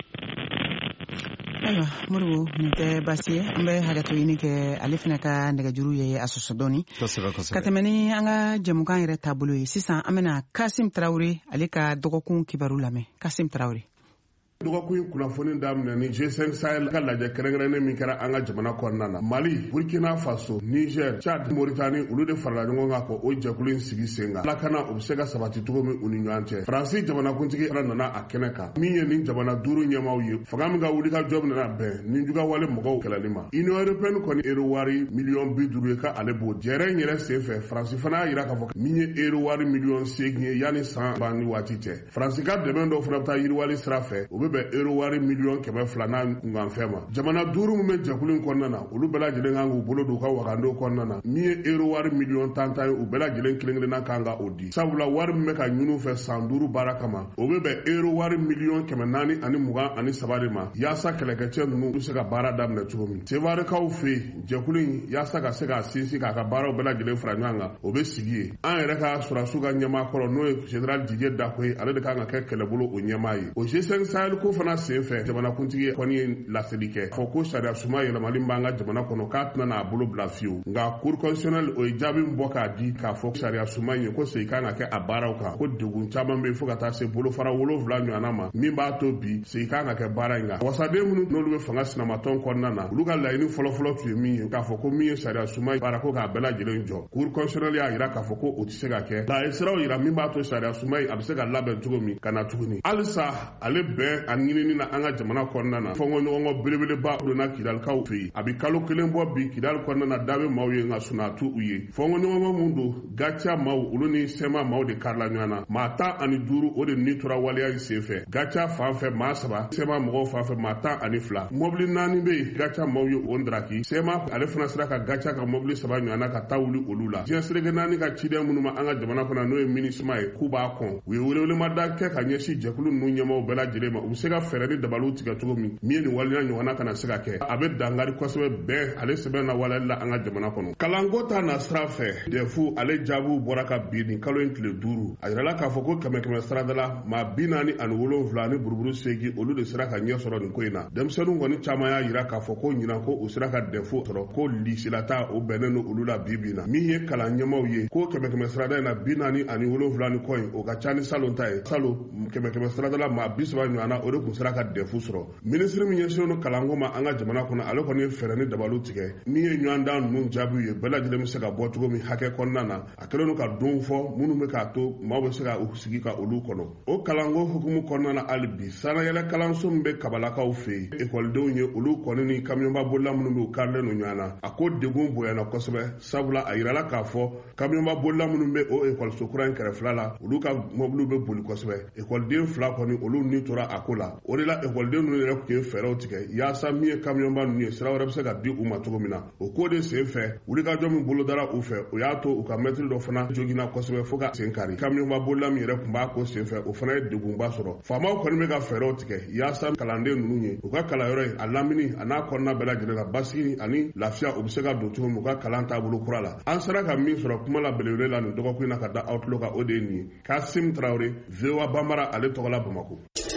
ayiwa Modibo nin tɛ baasi ye an bɛ hakɛto ɲini kɛ ale fana ka nɛgɛjuru ye a sɔsɔ dɔɔni ka tɛmɛ ni an ka jɛmukan yɛrɛ taabolo ye sisan an bɛna Kasim Tarawele ale ka dɔgɔkun kibaru lamɛn Kasim Tarawele dɔgɔkun in kunnafoni daminɛ ni G cinq Sahel ka lajɛ kɛrɛnkɛrɛnnen min kɛra an ka jamana kɔnɔna na Mali, Burkina Faso, Niger, Chad, Mauritanie olu de farala ɲɔgɔn kan ko o jɛkulu in sigi sen kan lakana o bɛ se ka sabati cogo min u ni ɲɔgɔn cɛ Faransi jamanakuntigi yɛrɛ nana a kɛnɛ kan min ye nin jamana duuru ɲɛmaaw ye fanga min ka wuli ka jɔ nana bɛn nin jugawale mɔgɔw kɛlɛli ma Union européenne kɔni euro wari miliyɔn bi duuru ye ka ale b'o jɛrɛ in yɛrɛ senfɛ Faransi fana y'a jira k'a fɔ min ye euro wari miliyɔn seegin ye yanni san ban ni waati cɛ Faransi ka dɛmɛ dɔw fana bɛ taa yiriwali sira fɛ o bɛ bɛn euro wari miliyɔn kɛmɛ fila n'a kunkanfɛn ma jamana duuru min bɛ jɛkulu in kɔnɔna na olu bɛɛ lajɛlen kan k'u bolo don u ka wagandow kɔnɔna na min ye euro wari miliyɔn tan tan ye u bɛɛ lajɛlen kelen kelenna kan ka o di sabula wari min bɛ ka ɲini fɛ san duuru baara kama o bɛ bɛn euro wari miliyɔn kɛmɛ naani ani mugan ani saba de ma yaasa kɛlɛkɛcɛ ninnu bɛ se ka baara daminɛ cogo min sewarikaw fɛ yen jɛkulu in yaasa ka se k'a sinsin k'a ka baaraw bɛɛ lajɛlen fara ɲɔgɔn kan o bɛ sigi yen an yɛrɛ ka sɔrɔdasiw ka ɲɛmaa kɔrɔ n'o ye général Didier Dakoye ale de kan ka kɛ kɛlɛbolo o ɲɛmaa ye o G cinq Sahel ko fana sen fɛ jamanakuntigi kɔni ye laseli kɛ fɔ ko sariya suma yɛlɛmali b'an ka jamana kɔnɔ k'a tɛna n'a bolo bila fiyewu nka cour constitutionnelle o ye jaabi min bɔ k'a di k'a fɔ sariya suma ye ko segin kan ka kɛ a baaraw kan ko degun caman bɛ yen fo ka taa se bolofara wolonwula ɲɔgɔnna ma min b'a to bi segin kan ka kɛ baara in kan wasaden minnu n'olu bɛ fanga sinamatɔn kɔnɔna na olu ka laɲini fɔlɔfɔlɔ tun ye min ye k'a fɔ ko min ye sariya suma baara ko k'a bɛɛ lajɛlen jɔ cour constitutionnelle y'a jira k'a fɔ ko o tɛ se ka kɛ nka a ye siraw jira min b'a to sariya suma a bɛ se ka labɛn cogo min ka na tuguni halisa ale bɛn a ɲinini na an ka jamana kɔnɔna na fɔnkɔɲɔgɔnkɔ belebeleba donna Kidalikaw fɛ yen a bɛ kalo kelen bɔ bi Kidali kɔnɔna na da bɛ maaw ye nka suna tu u ye fɔnkɔɲɔgɔnkɔ min don Gacha maaw olu ni Sema maaw de karila ɲɔgɔn na maa tan ani duuru o de ni tora waleya in senfɛ Gacha fan fɛ maa saba Sema mɔgɔw fan fɛ maa tan ani fila mɔbili naani bɛ yen Gacha maaw ye o ndaraki Sema ale fana sera ka Gacha ka mɔbili saba ɲɔgɔn na ka taa wuli olu la diɲɛ serege naani ka ciden minnu ma an ka jamana kɔnɔ n'o ye minisma ye k'u b'a kɔn u ye welewelemada kɛ ka ɲɛsin jɛkulu ninnu ɲɛmaaw bɛɛ lajɛlen ma u bɛ se ka fɛɛrɛ ni dabaliw tigɛ cogo min min ye nin waleya ɲɔgɔnna kana se ka kɛ a bɛ dangari kosɛbɛ bɛɛ ale sɛbɛn na waleyali la an ka jamana kɔnɔ kalanko ta na sira fɛ defu ale jaabiw bɔra ka bin nin kalo in tile duuru a yirala k'a fɔ ko kɛmɛ kɛmɛ sarada la maa bi naani ani wolonwula ani buruburu seegin olu de sera ka ɲɛ sɔrɔ nin ko in na denmisɛnninw kɔni caman y'a yira k'a fɔ ko ɲinan ko u sera ka defu sɔrɔ ko lisilata o bɛnnen don olu la bi bi na min ye kalan ɲɛmaw ye ko kɛmɛ kɛmɛ sarada in na bi naani ani wolonwula ni kɔ in o ka ca ni salon ta ye salo kɛmɛ kɛmɛ sarada la maa bi saba ɲɔgɔnna o de tun sera ka defu sɔrɔ minisiri min ɲɛsinnen don kalanko ma an ka jamana kɔnɔ ale kɔni ye fɛɛrɛ ni dabaliw tigɛ min ye ɲɔgɔn dan ninnu jaabiw ye bɛɛ lajɛlen bɛ se ka bɔ cogo min hakɛ kɔnɔna na a kɛlen don ka don fɔ minnu bɛ k'a to maaw bɛ se ka u sigi ka olu kɔnɔ o kalanko hukumu kɔnɔna na hali bi sanayɛlɛ kalanso min bɛ kabalakaw fɛ yen ekɔlidenw ye olu kɔni ni kamiyɔnba bolila minnu bɛ u karilen don ɲɔgɔn na a ko degun bonyana kosɛbɛ sabula a yirala k'a fɔ kamiyɔnba bolila minnu bɛ o ekɔliso kura in kɛrɛfɛla la olu ka mɔbiliw bɛ boli kosɛbɛ ekɔliden fila kɔni olu ni tora a ko la o de la ekɔliden ninnu yɛrɛ tun ye fɛɛrɛw tigɛ yaasa min ye kamiyɔnba ninnu ye sira wɛrɛ bɛ se ka di u ma cogo min na o ko de sen fɛ wulikajɔ min bolo dara u fɛ o y'a to u ka mɛtiri dɔ fana joginna kosɛbɛ fo ka sen kari kamiyɔnba bolila min yɛrɛ tun b'a ko sen fɛ o fana ye degunba sɔrɔ faamaw kɔni bɛ ka fɛɛrɛw tigɛ yaasa kalanden ninnu ye u ka kalanyɔrɔ ye a lamini a n'a kɔnɔna bɛɛ lajɛlen na basigi ani lafiya u bɛ se ka don cogo min u ka kalan taabolo kura la an sera ka min sɔrɔ kuma la belebele la nin dɔgɔkun na ka da outlook kan o de ye nin ye Kasim Traore V O A Banbara ale tɔgɔ la Bamakɔ.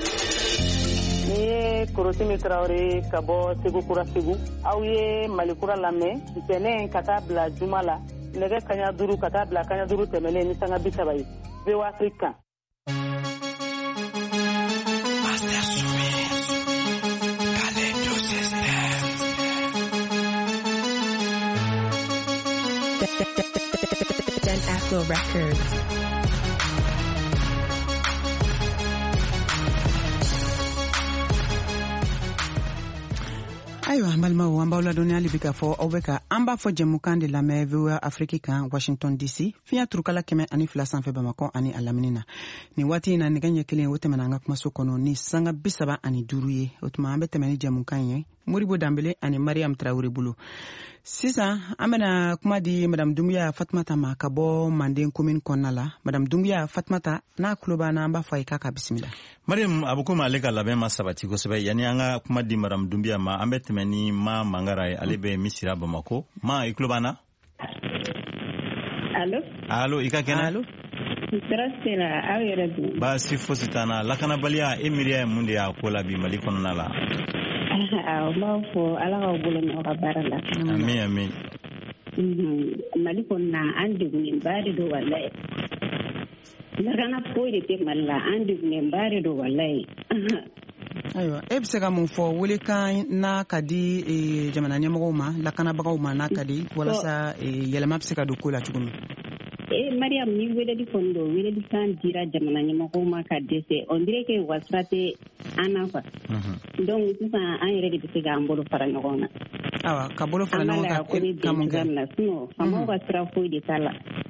Ni ye Korosimi Traore ka bɔ Segu Kura Segu aw ye Malikura lamɛn ntɛnɛn ka taa bila juma la nɛgɛ kaɲa duuru ka taa bila kaɲa duuru tɛmɛlen ni sanga bi saba ye V O A Afrique Dan Afro Records. ayiwa an balimaw an b'aw ladɔnni hali bi k'a fɔ aw bɛ ka an b'a fɔ jɛmukan de lamɛn V O A Afrique kan Washington D C fiɲɛ turukala kɛmɛ ani fila sanfɛ Bamakɔ ani a lamini na nin waati in na nɛgɛ ɲɛ kelen o tɛmɛna an ka kumaso kɔnɔ ni sanga bi saba ani duuru ye o tuma an bɛ tɛmɛ ni jɛmukan ye Moribo Danbele ani Mariam Traoré bolo sisan an bɛna kuma di Madame Doumbouya Fatumata ma ka bɔ Manden commune kɔnɔna la Madame Doumbouya Fatumata n'a tulo b'an na an b'a fɔ a ye k'a ka bisimila. Mariam a bɛ komi ale ka labɛn ma sabati kosɛbɛ yanni an ka kuma di Madame Doumbouya ma an bɛ tɛmɛ ni Ma Mangara ye ale bɛ Misira Bamako Ma i tulo b'an na. Allo. Allo i ka kɛnɛ. Allo. Sira aw yɛrɛ dun. Baasi fosi t'an na lakanabaliya e miiriya ye mun de y'a ko la bi Mali kɔnɔna la. Awɔ n b'a fɔ Ala k'aw bolo mɛn aw ka baara la. Ami ami. Mali kɔnɔna an degunenba de don walayi. Lakana foyi de tɛ Mali la an degunenba de don walayi. Ayiwa e bɛ se ka mun fɔ welekan n'a ka di jamana ɲɛmɔgɔw ma lakanabagaw ma n'a ka di walasa yɛlɛma bɛ se ka don ko la cogo min. Eh Mariam ni weleli kɔni don weleli kan dira jamana ɲɛmɔgɔw ma ka dɛsɛ on dirait que wasira tɛ an na quoi. Donc sisan an yɛrɛ de bɛ se k'an bolo fara ɲɔgɔn na. Awa ka bolo fara ɲɔgɔn kan ka mun kɛ. Sinon faamaw ka sira foyi de t'a la.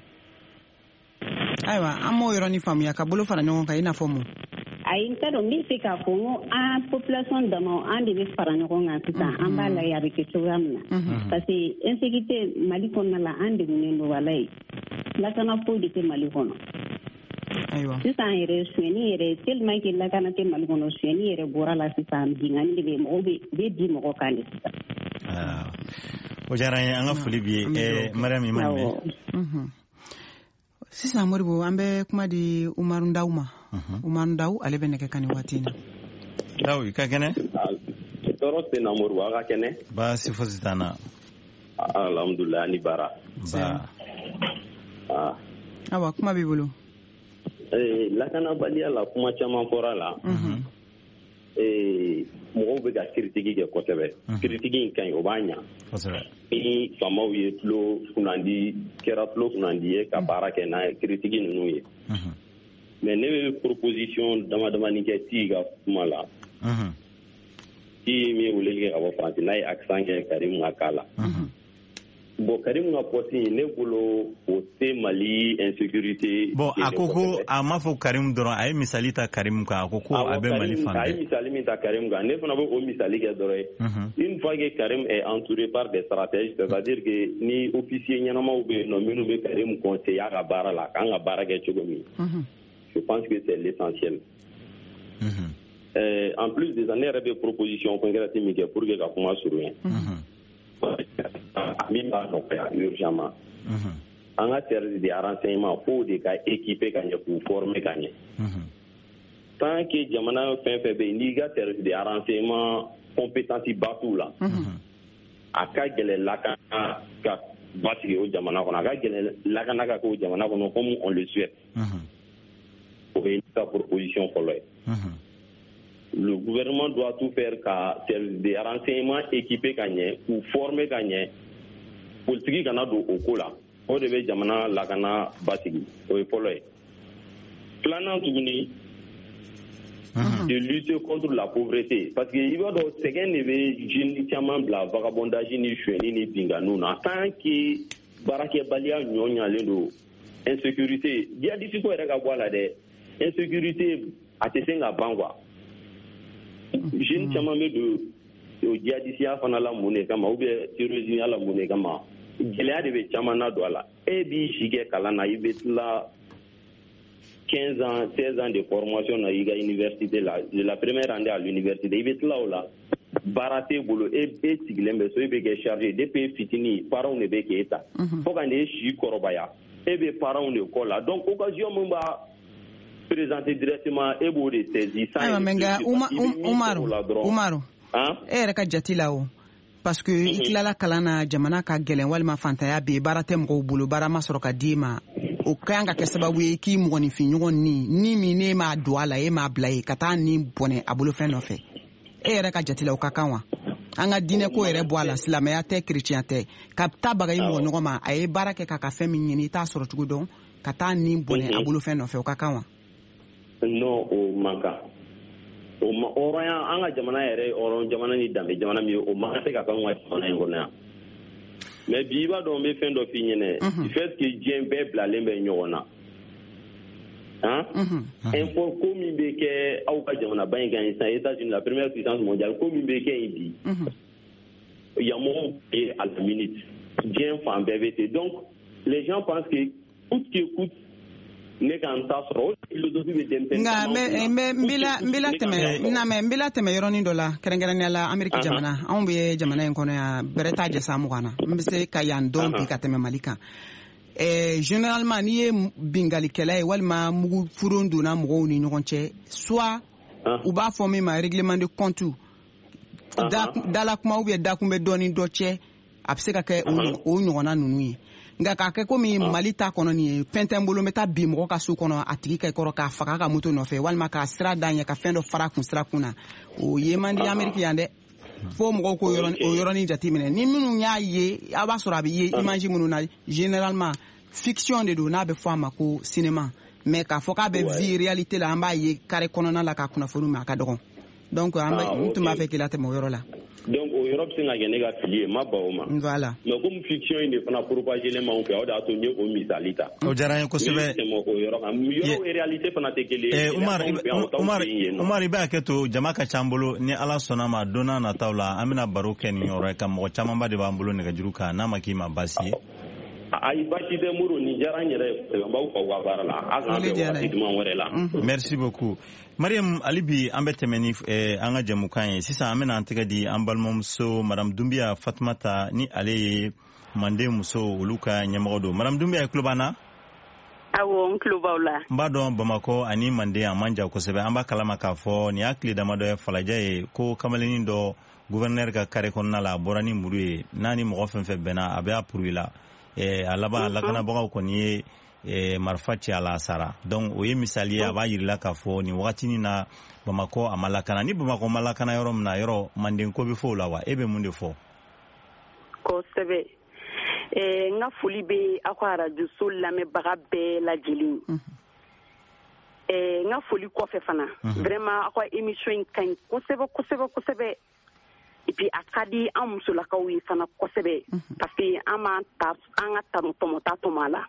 Ayiwa an m'o yɔrɔnin faamuya ka bolo fara ɲɔgɔn kan i n'a fɔ mun. Ayi n t'a dɔn n bɛ se k'a fɔ n ko an population dama an de bɛ fara ɲɔgɔn kan sisan an b'a lajɛ a bɛ kɛ cogoya min na. Parce que insécurité Mali kɔnɔna la an degunnen don walayi. Lakana foyi de tɛ Mali kɔnɔ. Ayiwa. Sisan yɛrɛ suyɛnni yɛrɛ tellement que lakana tɛ Mali kɔnɔ suyɛnni yɛrɛ bɔra la sisan binkani de bɛ mɔgɔw bɛ di mɔgɔ kan de sisan. O diyara n ye an ka foli b'i ye Mariam i ma mɛn. Sisan Moribo an bɛ kuma di Umaru Ndaw ma. Umaru Ndaw ale bɛ nɛgɛ kan nin waati in na. Ndaw i ka kɛnɛ. Tɔɔrɔ tɛ na Moribo a ka kɛnɛ. Baasi fosi t'an na. Alhamdulilayi ani baara. Ba. Awa kuma b'i bolo. Eh lakanabaliya la kuma caman fɔra la. Eh mɔgɔw bɛ ka critique kɛ kosɛbɛ. Critique in ka ɲi o b'a ɲa. Kosɛbɛ. Ni faamaw ye tulo kunnandi kɛra tulo kunnandi ye ka baara kɛ n'a ye critique ninnu ye. Mais ne bɛ proposition dama damani kɛ Ti ka kuma la. Ti min ye weleli kɛ ka bɔ Faransi n'a ye accent kɛ Karim ka k'a la. Bon Karim ka poste ne bolo o tɛ Mali insécurité. Bon a ko ko a ma fɔ Karim dɔrɔn a ye misali ta Karim kan a ko ko a bɛ Mali fan bɛɛ. A ye misali min ta Karim kan ne fana bɛ o misali kɛ dɔrɔn ye. Une fois que Karim est entouré par des stratèges, c'est-à-dire que ni officier ɲɛnamaw bɛ yen nɔ minnu bɛ Karim conseiller a ka baara la k'an ka baara kɛ cogo min. Je pense que c'est l'essentiel. Euh, en plus des années, il y a des propositions concrètes pour que la kuma surunya. Min b'a nɔgɔya urgemment. An ka service de renseignement fo de ka équiper ka ɲɛ k'u former ka ɲɛ. Tant que jamana fɛn fɛn bɛ yen n'i ka service de renseignement compétence ba t'u la. A ka gɛlɛn lakana ka basigi o jamana kɔnɔ a ka gɛlɛn lakana ka k'o jamana kɔnɔ comme on le souhaite. O ye sa proposition fɔlɔ ye. Le gouvernement doit tout faire ka service de renseignement équipé ka ɲɛ k'u former ka ɲɛ politique kana don o ko la o de bɛ jamana lakana basigi o ye fɔlɔ ye. Filanan tuguni de lutter contre la pauvreté parce que i b'a dɔn sɛgɛn de bɛ jeunes caman bila vagabondage ni suyɛnni ni binganiw na tant que baarakɛbaliya ɲɔ ɲalen don insécurité djihadiste ko yɛrɛ ka bɔ a la dɛ insécurité a tɛ se ka ban quoi. Jeunes caman bɛ don o djihadisiya fana la mun de kama ou bien terrorisme la mun de kama gɛlɛya de bɛ caman na don a la e b'i si kɛ kalan na i bɛ tila quinze ans seize ans de formation na i ka université la de la première année à l'université i bɛ tila o la baara t'e bolo e e sigilen bɛ so e bɛ kɛ chargé depuis fitini parents de bɛ k'e ta fo ka n'e si kɔrɔbaya e bɛ parents de kɔ la donc occasion min b'a présenter directement e b'o de saisir. Ayiwa mɛ nka Umaru Umaru e yɛrɛ ka jate la o parce que i tilala kalan na jamana ka gɛlɛn walima fantanya bɛ yen baara tɛ mɔgɔw bolo baara ma sɔrɔ ka d'i ma o ka kan ka kɛ sababu ye k'i mɔgɔninfin ɲɔgɔn ni ni min ne m'a don a la e m'a bila ye ka taa ni bɔnɛ a bolo fɛn nɔfɛ e yɛrɛ ka jate la o ka kan wa an ka diinɛ ko yɛrɛ bɔ a la silamɛya tɛ chrétien tɛ ka taa baga i mɔgɔ ɲɔgɔn ma a ye baara kɛ k'a ka fɛn min ɲini i t'a sɔrɔ cogo dɔn ka taa ni bɔnɛ a bolo fɛn nɔfɛ o ka kan wa. Non o man kan o ma hɔrɔnya an ka jamana yɛrɛ hɔrɔn jamana ni danbe jamana min o ma se ka k'an ka jamana in kɔnɔ yan mais bi i b'a dɔn n bɛ fɛn dɔ f'i ɲɛnɛ du fait que diɲɛ bɛɛ bilalen bɛ ɲɔgɔn na hein info ko min bɛ kɛ aw ka jamana ba in kan sisan États-Unis la première puissance mondiale ko min bɛ kɛ yen bi yamɔgɔw bɛ à la minute diɲɛ fan bɛɛ bɛ ten donc les gens pensent que coûte que coûte ne kan ta sɔrɔ o philosophie bɛ denmisɛnnin nka n bɛ n bila n bila tɛmɛ na mɛ n bila tɛmɛ yɔrɔnin dɔ la kɛrɛnkɛrɛnnenya la Amérique jamana anw bɛ jamana in kɔnɔ yan bɛrɛ t'a jɛ sa mugan na n bɛ se ka yan dɔn bi ka tɛmɛ Mali kan ɛɛ généralement n'i ye bingalikɛla ye walima mugu furon donna mɔgɔw ni ɲɔgɔn cɛ soit u b'a fɔ min ma règlement de compte dala kuma ou bien dakun bɛ dɔɔni dɔ cɛ a bɛ se ka kɛ o ɲɔgɔnna ninnu ye nka k'a kɛ komi Mali ta kɔnɔ nin ye fɛn tɛ n bolo n bɛ taa bin mɔgɔ ka so kɔnɔ a tigi ka kɔrɔ k'a faga ka moto nɔfɛ walima k'a sira da ɲɛ ka fɛn dɔ fara kun sira kun na o ye man di Amérique yan dɛ fo mɔgɔw ko o yɔrɔnin jateminɛ ni minnu y'a ye a b'a sɔrɔ a bɛ ye image minnu na généralement fiction de don n'a bɛ fɔ a ma ko cinéma mais k'a fɔ k'a bɛ vie réalité la an b'a ye carré kɔnɔna la k'a kunnafoni ma a ka dɔgɔn donc an bɛ n tun b'a fɛ k'i la tɛmɛ o yɔrɔ la. donc o yɔrɔ bɛ se ka kɛ ne ka fili ye ma ba o ma. voilà. mais comme fiction in de fana propagé len m'anw fɛ o de y'a to n ye o misali ta. o diyara n ye kosɛbɛ. tɛmɛ o yɔrɔ kan yɔrɔ réalité fana tɛ kelen ye. Umar Umar Umar i b'a kɛ to jama ka ca an bolo ni Ala sɔnna ma don n'a nataw la an bɛna baro kɛ nin yɔrɔ ye ka mɔgɔ camanba de b'an bolo nɛgɛjuru kan n'a ma k'i ma baasi ye. ayi baasi tɛ Moro nin diyara n yɛrɛ ye n b'aw fɔ aw ka baara la a k'an bɛn waati duman wɛrɛ la. merci beaucoup. Mariam ali bi an bɛ tɛmɛ ni an ka jɛmukan ye sisan an bɛna an tɛgɛ di an balimamuso Madame Doumbia Fatumata ni ale ye Manden muso olu ka ɲɛmɔgɔ don. Madame Doumbia i tulo b'an na? awɔ n tulo b'aw la. n b'a dɔn Bamakɔ ani Manden a man jan kosɛbɛ an b'a kalama k'a fɔ nin y'a tile damadɔ ye falajɛ ye ko kamalennin dɔ gouverneur ka carré kɔnɔna la a bɔra ni muru ye n'a ni mɔgɔ fɛn fɛn bɛnna a bɛ approuvé la a laban lakanabagaw kɔni ye marifa ci a la a sara donc o ye misali ye a b'a yirila k'a fɔ nin wagatinin na Bamakɔ a ma lakana ni Bamakɔ ma lakana yɔrɔ min na yɔrɔ Manden ko bɛ fɔ o la wa e bɛ mun de fɔ? kosɛbɛ n ka foli bɛ aw ka radio so lamɛnbaga bɛɛ lajɛlen n ka foli kɔfɛ fana vraiment aw ka émission in ka ɲi kosɛbɛ kosɛbɛ kosɛbɛ et puis a ka di an musolakaw ye fana kosɛbɛ parce que an b'an ta an ka tanu tɔmɔta tɔmɔ a la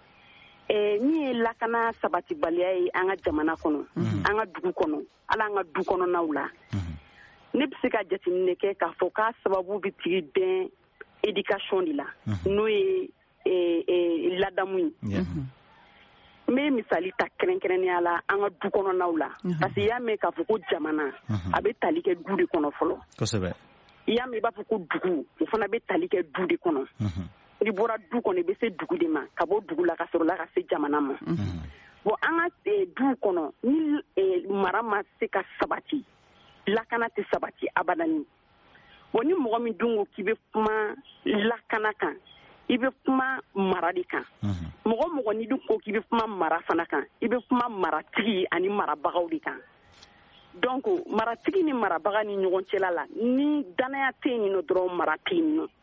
min ye lakana sabatibaliya ye an ka jamana kɔnɔ an ka dugu kɔnɔ ala an ka du kɔnɔnaw la ne bɛ se ka jateminɛ kɛ k'a fɔ k'a sababu bɛ tigi dɛn éducation de la n'o ye ladamu ye n bɛ misali ta kɛrɛnkɛrɛnnenya la an ka du kɔnɔnaw la parce que i y'a mɛn k'a fɔ ko jamana a bɛ tali kɛ du de kɔnɔ fɔlɔ kosɛbɛ i y'a mɛn i b'a fɔ ko dugu o fana bɛ tali kɛ du de kɔnɔ n'i bɔra du kɔnɔ i bɛ se dugu de ma ka bɔ dugu la ka sɔrɔ la ka se jamana ma bon an ka du kɔnɔ ni mara ma se ka sabati lakana tɛ sabati abadani bon ni mɔgɔ min dun ko k'i bɛ kuma lakana kan i bɛ kuma mara de kan mɔgɔ mɔgɔ n'i dun ko k'i bɛ kuma mara fana kan i bɛ kuma maratigi ani marabagaw de kan donc maratigi ni marabaga ni ɲɔgɔn cɛla la ni danaya tɛ yen nɔ dɔrɔn mara tɛ yen nɔ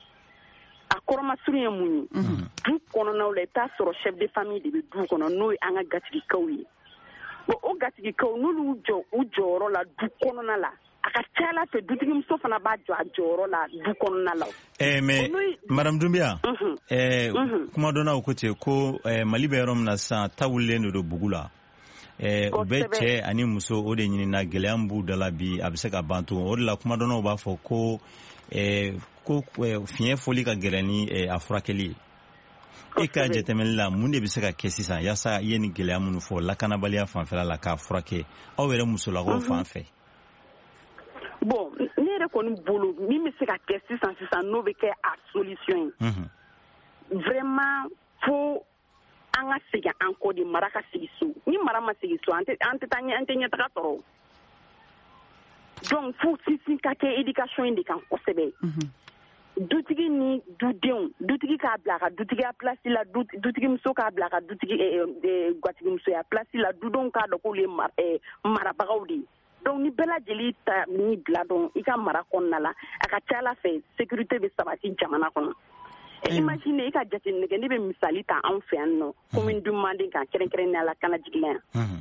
a kɔrɔmasuru ye mun ye du kɔnɔnaw la i t'a sɔrɔ chef de famille de bɛ du kɔnɔ n'o ye an ka gatigikaw ye bon o gatigikaw n'olu jɔ u jɔyɔrɔ la du kɔnɔna la a ka ca ala fɛ dutigi muso fana b'a jɔ a jɔyɔrɔ la du kɔnɔna la. Eh, mais Madame Doumbia eh, kuma dɔ na o ko ten ko Mali bɛ yɔrɔ min na sisan ta wulilen de don bugu la o bɛ cɛ ani muso o de ɲinina gɛlɛya min b'u da la bi a bɛ se ka ban tugun o de la kuma dɔ b'a fɔ ko ko fiɲɛ fɔli ka gɛlɛn ni a furakɛli ye e ka jateminɛ la mun de bɛ se ka kɛ sisan yaasa i ye nin gɛlɛya minnu fɔ lakanabaliya fanfɛla la k'a furakɛ aw yɛrɛ musolakaw fan fɛ. bon ne yɛrɛ kɔni bolo min bɛ se ka kɛ sisan sisan n'o bɛ kɛ a solution ye vraiment fo an ka segin an kɔ de mara ka sigi so ni mara ma sigi so an tɛ an tɛ taa an tɛ ɲɛtaga sɔrɔ donc fo sinsin ka kɛ éducation in de kan kosɛbɛ dutigi ni dudenw dutigi k'a bila a ka dutigiya place la dutigi muso k'a bila a ka dutigi gatigi musoya place la dudenw k'a dɔn k'olu ye marabagaw de ye donc ni bɛɛ lajɛlen ta ni bila dɔn i ka mara kɔnɔna la a ka ca ala fɛ sécurité bɛ sabati jamana kɔnɔ imagine i ka jateminɛ kɛ ne bɛ misali ta anw fɛ yan nɔ commune du Manden kan kɛrɛnkɛrɛnnenya la kana jigila yan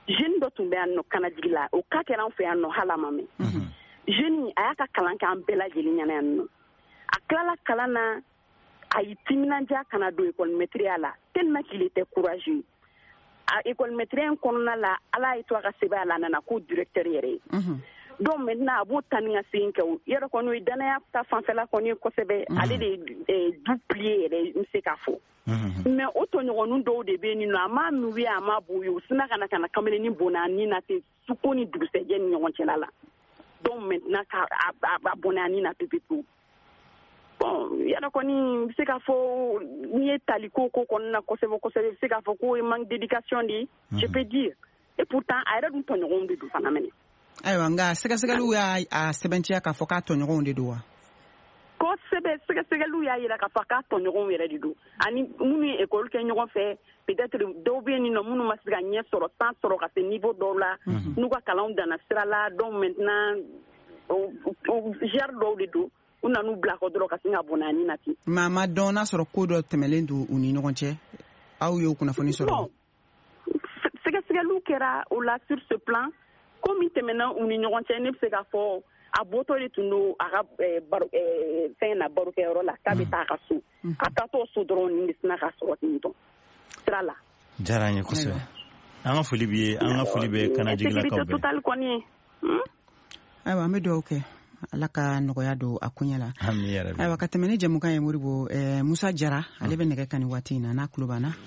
jeune dɔ tun bɛ yan nɔ kanajigi la o ka kɛra an fɛ yan nɔ hala ma mɛn jeune a y'a ka kalan kɛ an bɛɛ lajɛlen ɲɛna yan nɔ a tilala kalan na a y'i timinanja kana don école maîtrise la tellement qu'il était courageux a école maîtrise kɔnɔna la ala ye to a ka sɛbɛn la a nana ko directeur yɛrɛ ye donc maintenant a b'o ta ni ka segin kɛ o yɛrɛ kɔni o ye danaya ta fanfɛla kɔni ye kosɛbɛ ale de ye du plier yɛrɛ n bɛ se k'a fɔ mais o tɔɲɔgɔnnin dɔw de bɛ yen nɔ a ma muɲu a ma bonya u sina ka na ka na kamalenin bɔnna ni na ten suko ni dugusɛjɛ ni ɲɔgɔn cɛla la donc maintenant ka a bɔnna ni na pepewu bon yɛrɛ kɔni n bɛ se k'a fɔ n'i ye tali ko ko kɔnɔna kosɛbɛ kosɛbɛ i bɛ se k'a fɔ ko manque d'éducation de je peux dire et pourtant a yɛrɛ dun tɔɲɔgɔnw de don fana mɛnɛ. ayiwa nka sɛgɛsɛgɛliw y'a sɛbɛntiya k'a fɔ k'a tɔɲɔgɔnw de don wa. kosɛbɛ sɛgɛsɛgɛliw y'a jira k'a fɔ k'a tɔɲɔgɔnw yɛrɛ de don ani minnu ye école kɛ ɲɔgɔn fɛ peut-être dɔw bɛ yen nɔ minnu ma se ka ɲɛ sɔrɔ san sɔrɔ ka se niveau dɔw la n'u ka kalanw danna sira la donc maintenant genre dɔw de don u nan'u bila kɔ dɔrɔn ka sin ka bɔnna ni na ten. maa ma dɔn n'a sɔrɔ ko dɔ tɛmɛlen don u ni ɲɔgɔn cɛ aw y'o kunnafoni sɔrɔ. sɛgɛsɛgɛliw kɛra o la sur ce plan ko min tɛmɛna u ni ɲɔgɔn cɛ ne bɛ se k'a fɔ a bɔtɔ de tun don a ka fɛn na barokɛyɔrɔ la k'a bɛ taa a ka so a taatɔ so dɔrɔn nin de sina ka sɔrɔ ten tɔ sira la. diyara an ye kosɛbɛ an ka foli b'i ye an ka foli bɛ kanajigilakaw bɛɛ. sécurité totale kɔni ye. ayiwa an bɛ dugawu kɛ ala ka nɔgɔya don a koɲɛ la. ami yɛrɛ bi. ayiwa ka tɛmɛ ni jɛmukan ye Moribo Musa Jara ale bɛ nɛgɛ kan nin waati in na n'a tulo b'an na.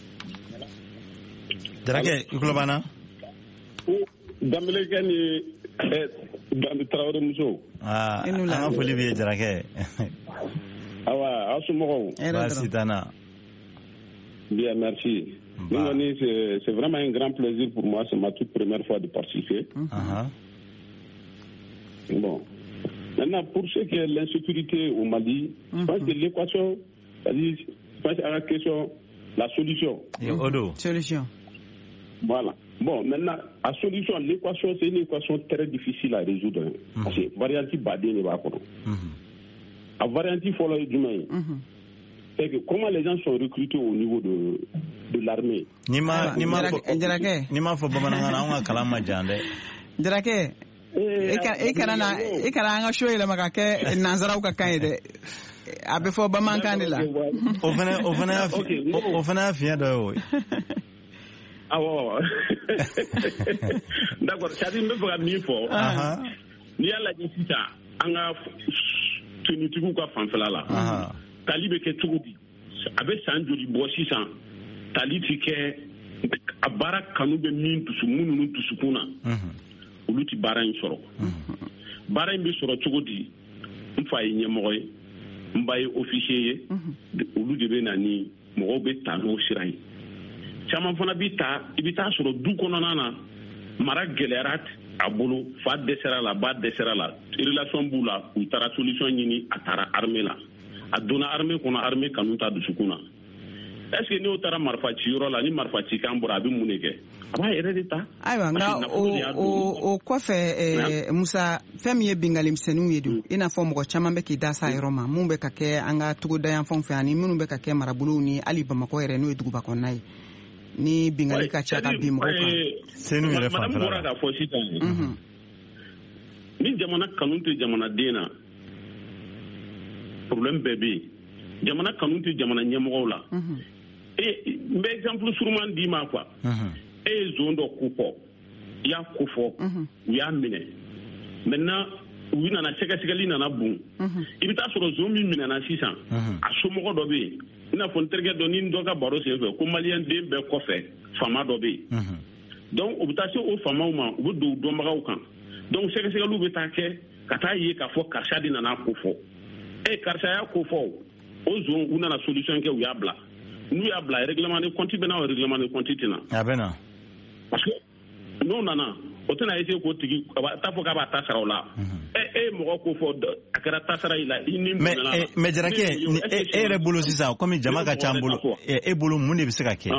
Jarakɛ i tulo b'an na. Danbɛlɛkɛ ni Danbe Tarawele muso. aa an ka foli b'i ye Jarakɛ. awa aw somɔgɔw. baasi t'an na. bien merci. Bah. C'est, c'est vraiment un grand plaisir pour moi, c'est ma toute première fois de participer. Uh-huh. Bon. Maintenant, pour ce qui est de l'insécurité au Mali, uh-huh. je pense que l'équation, c'est-à-dire, je pense à la question, la solution. Et Odo. Solution. Voilà. Bon, maintenant, la solution, l'équation, c'est une équation très difficile à résoudre. Uh-huh. Parce que variante badé n'est pas encore. La variante follow du main. C'est que comment les gens sont recrutés au niveau de, de l'armée. Nima, nima, nima fo bamananga na nga kalama jande. Jarake. E kana na e kana nga show ile makake nanzara ka kan de. Abe fo bamanka ni la. O fana o fana o fana fiya do. Ah ouais. D'accord, ça dit me fera mieux fort. Ah. Ni ala di sita anga tunitugu ka fanfela la. Ah. Tali bɛ kɛ cogo di a bɛ san joli bɔ sisan tali ti kɛ a baara kanu bɛ min dusu minnu dusukun na olu ti baara in sɔrɔ baara in bɛ sɔrɔ cogo di n fa ye ɲɛmɔgɔ ye n ba ye officier ye olu de bɛ na ni mɔgɔw bɛ ta n'o sira ye caman fana bɛ ta i bɛ taa sɔrɔ du kɔnɔna na mara gɛlɛyara a bolo fa dɛsɛra la ba dɛsɛra la relation b'u la u taara solution ɲini a taara armée la a donna armée kɔnɔ armée kanu ta dusukun na est ce que n'o taara marifa ci yɔrɔ la ni marifa ci kan bɔra a bɛ mun de kɛ a b'a yɛrɛ de ta. ayiwa nka o o kɔfɛ Musa fɛn min ye bingali misɛnninw ye don i n'a fɔ mɔgɔ caman bɛ k'i da s'a yɔrɔ ma mun bɛ ka kɛ an ka togoda yan fanw fɛ ani minnu bɛ ka kɛ marabolow ni hali Bamakɔ yɛrɛ n'o ye duguba kɔnɔna ye ni bingali ka ca ka bin mɔgɔw kan. senu yɛrɛ fanfɛla la. madame bɔra k'a fɔ sisan ni jamana kanu tɛ jamanaden na problème bɛɛ bɛ yen jamana kanu tɛ jamana ɲɛmɔgɔw la e n bɛ exemple suruman d'i ma quoi e ye zone dɔ ko fɔ i y'a ko fɔ u y'a minɛ maintenant u nana sɛgɛsɛgɛli nana bon i bɛ taa sɔrɔ zone min minɛna sisan a somɔgɔ dɔ bɛ yen i n'a fɔ n terikɛ dɔ ni dɔ ka baro senfɛ ko maliyɛn den bɛɛ kɔfɛ faama dɔ bɛ yen donc u bɛ taa se o faamaw ma u bɛ don dɔnbagaw kan donc sɛgɛsɛgɛliw bɛ taa kɛ ka taa ye k'a fɔ karisa de nana ko fɔ e karisa y'a ko fɔ o zone u nana solution kɛ u y'a bila n'u y'a bila règlement de compte bɛ na o règlement de compte tɛna a bɛ na parce que n'o nana o tɛna essayer k'o tigi t'a fɔ k'a b'a ta sara o la e e mɔgɔ ko fɔ a kɛra ta sara i la i ni mais mais Jarakɛ e yɛrɛ bolo sisan komi jama ka ca an bolo e bolo mun de bɛ se ka kɛ.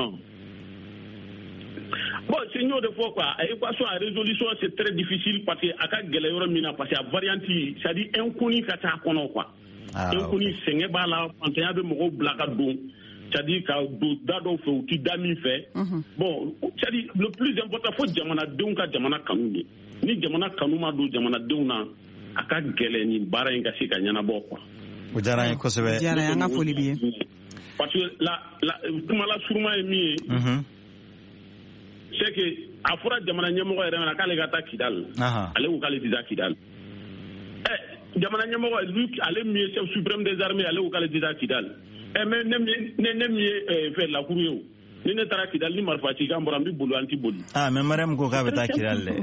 Bon, c'est une autre fois quoi. L'équation à résolution c'est très difficile parce que à ka gɛlɛ yɔrɔ min na parce que a variante c'est-à-dire inconnu ka ca kɔnɔ quoi. Inconnu sɛgɛn b'a la fantanya bɛ mɔgɔw bila ka don c'est-à-dire ka do da dɔw fɛ u ti da min fɛ bon c'est-à-dire le plus important fo jamanadenw ka jamana kanu de ni jamana kanu ma don jamanadenw na a ka gɛlɛn ni baara in ka se ka ɲɛnabɔ quoi. O diyara n ye kosɛbɛ. O diyara n ye, an ka foli b'i ye. Parce que la la kuma la suruma ye min ye. C'est que a fɔra jamana ɲɛmɔgɔ yɛrɛ ɲɛna k'ale ka taa Kidal. Ale ko k'ale tɛ taa Kidal. Eh jamana ɲɛmɔgɔ lui ale min ye chef suprême des armées ale ko k'ale tɛ taa Kidal. Eh mais ne ne ne min ye fɛ lakuru ye o. Ni ne taara Kidal ni marifa ci kan bɔra n bɛ boli an ti boli. Ah mais Mariam ko k'a bɛ taa Kidal dɛ.